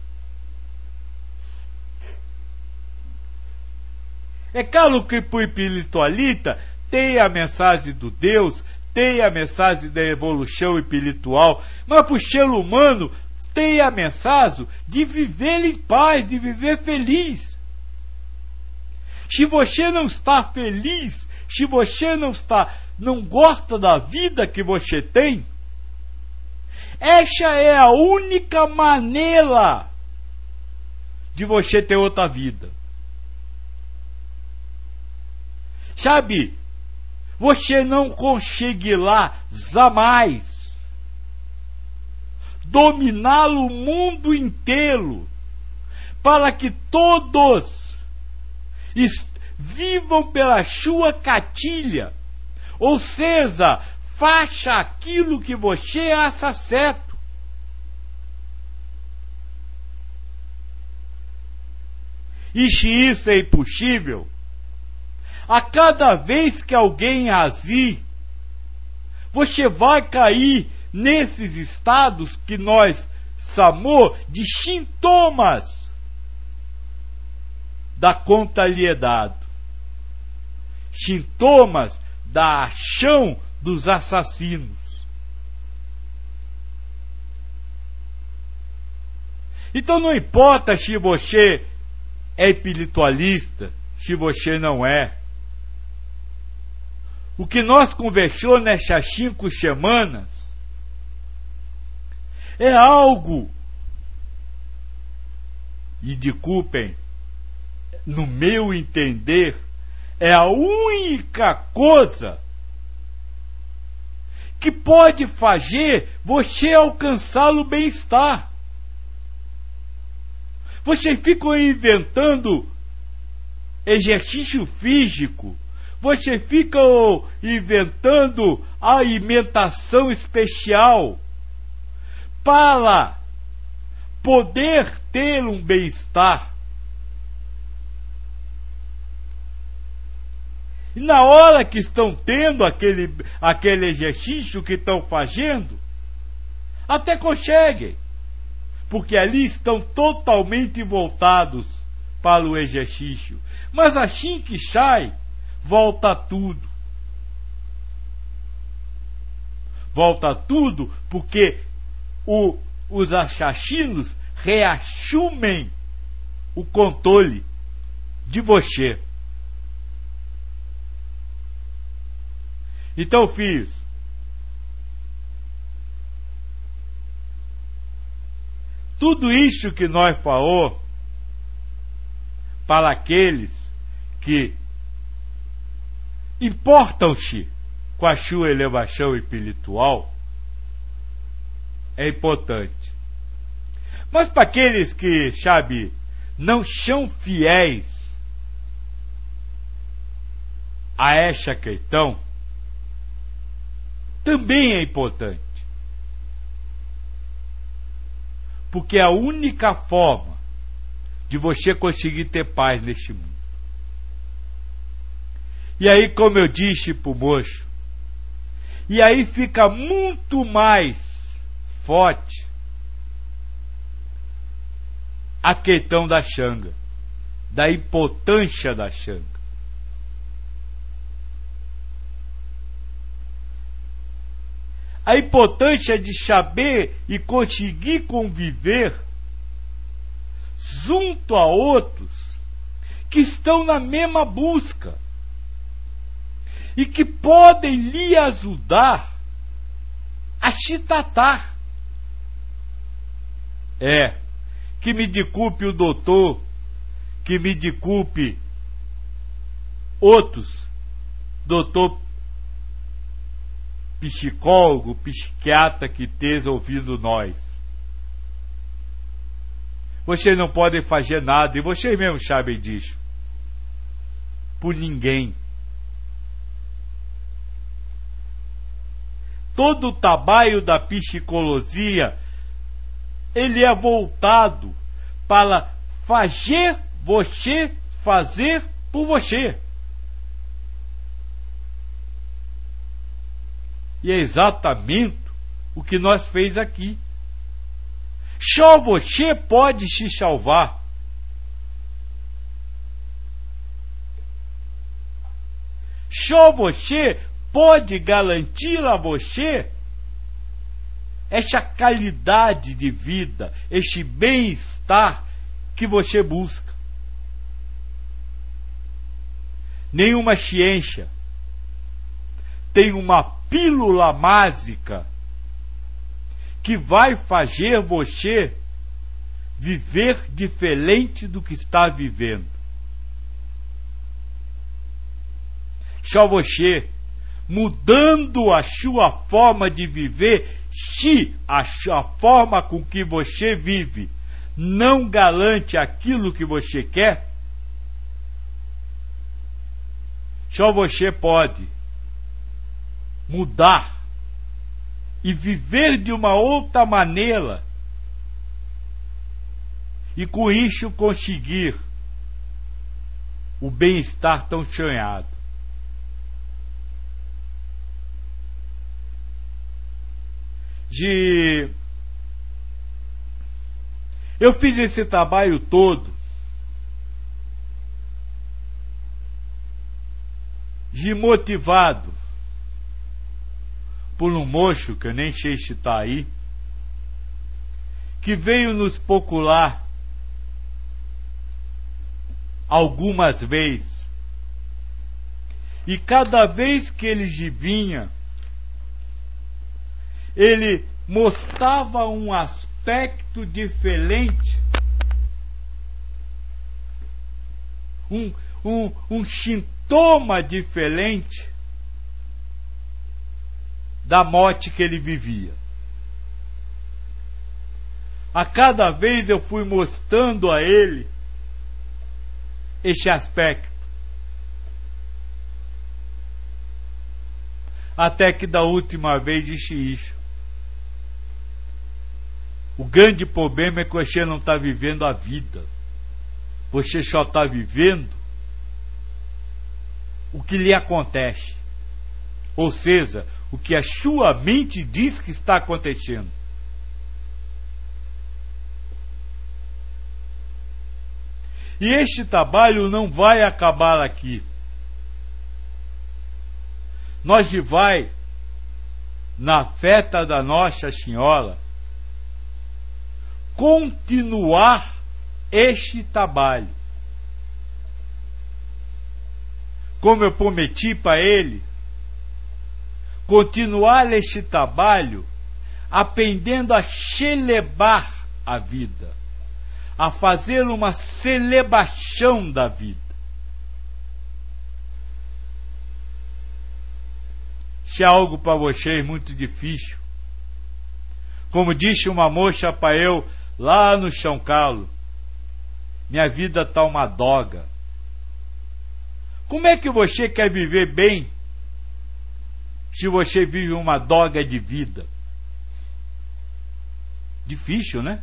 É claro que para o espiritualista tem a mensagem do Deus, tem a mensagem da evolução espiritual, mas para o ser humano tem a mensagem de viver em paz, de viver feliz. Se você não está feliz, se você não gosta da vida que você tem, essa é a única maneira de você ter outra vida. Sabe, você não conseguirá jamais dominar o mundo inteiro para que todos vivam pela sua cartilha, ou seja, faça aquilo que você acha certo. E se isso é impossível, a cada vez que alguém agir, você vai cair nesses estados que nós chamamos de sintomas da contrariedade, sintomas da ação dos assassinos. Então não importa se você é espiritualista, se você não é. O que nós conversamos nessas 5 semanas é algo, e desculpem, no meu entender, é a única coisa que pode fazer você alcançar o bem-estar. Vocês ficam inventando exercício físico, você fica inventando alimentação especial para poder ter um bem-estar. E na hora que estão tendo aquele exercício que estão fazendo, até conseguem, porque ali estão totalmente voltados para o exercício. Mas assim que sai, volta tudo. Volta tudo porque os assassinos reassumem o controle de você. Então, filhos, tudo isso que nós falamos para aqueles que importam-se com a sua elevação espiritual é importante. Mas para aqueles que, sabe, não são fiéis a esta questão também é importante. Porque é a única forma de você conseguir ter paz neste mundo. E aí, como eu disse pro moço, e aí fica muito mais forte a questão da Xanga, da importância da Xanga. A importância de saber e conseguir conviver junto a outros que estão na mesma busca e que podem lhe ajudar a se tratar. Que me desculpe o doutor, que me desculpe outros, doutor psicólogo, psiquiatra que esteja ouvindo nós. Vocês não podem fazer nada, e vocês mesmos sabem disso, por ninguém. Todo o trabalho da psicologia, ele é voltado para fazer você fazer por você. E é exatamente o que nós fez aqui. Só você pode se salvar. Só você pode garantir a você essa qualidade de vida, esse bem-estar que você busca. Nenhuma ciência tem uma pílula mágica que vai fazer você viver diferente do que está vivendo. Só você, mudando a sua forma de viver, se a forma com que você vive não garante aquilo que você quer, só você pode mudar e viver de uma outra maneira e com isso conseguir o bem-estar tão sonhado. Eu fiz esse trabalho todo motivado por um moço, que eu nem sei se está aí, que veio nos procurar algumas vezes. E cada vez que ele vinha, ele mostrava um aspecto diferente, um sintoma diferente da morte que ele vivia. A cada vez eu fui mostrando a ele esse aspecto. Até que da última vez disse isso. O grande problema é que você não está vivendo a vida. Você só está vivendo o que lhe acontece. Ou seja, o que a sua mente diz que está acontecendo. E este trabalho não vai acabar aqui. Nós vai, na festa da Nossa Senhora, continuar este trabalho. Como eu prometi para ele, continuar este trabalho aprendendo a celebrar a vida, a fazer uma celebração da vida. Se é algo para vocês muito difícil, como disse uma moça para eu lá no São Carlos, minha vida está uma droga. Como é que você quer viver bem se você vive uma droga de vida? Difícil, né?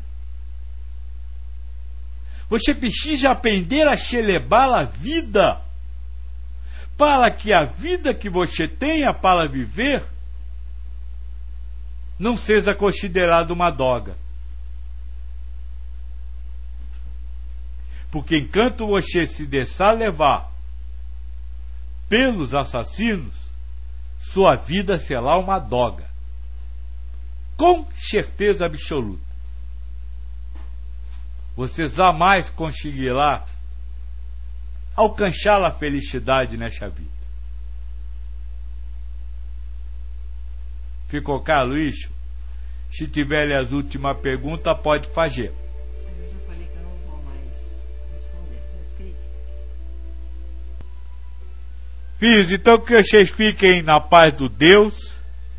Você precisa aprender a celebrar a vida, para que a vida que você tenha para viver não seja considerada uma droga. Porque enquanto você se deixar levar pelos assassinos, sua vida será uma droga. Com certeza absoluta. Você jamais conseguirá alcançar a felicidade nesta vida. Ficou claro isso? Se tiver as últimas perguntas, pode fazer. Eu já falei que eu não vou mais responder. Já escrevi. Filhos, então que vocês fiquem na paz do Deus.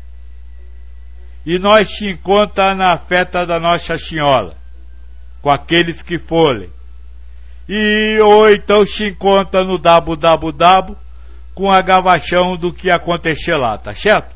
E nós te encontramos na festa da Nossa Senhora, com aqueles que forem. Ou então te encontra no www com a gravação do que aconteceu lá, tá certo?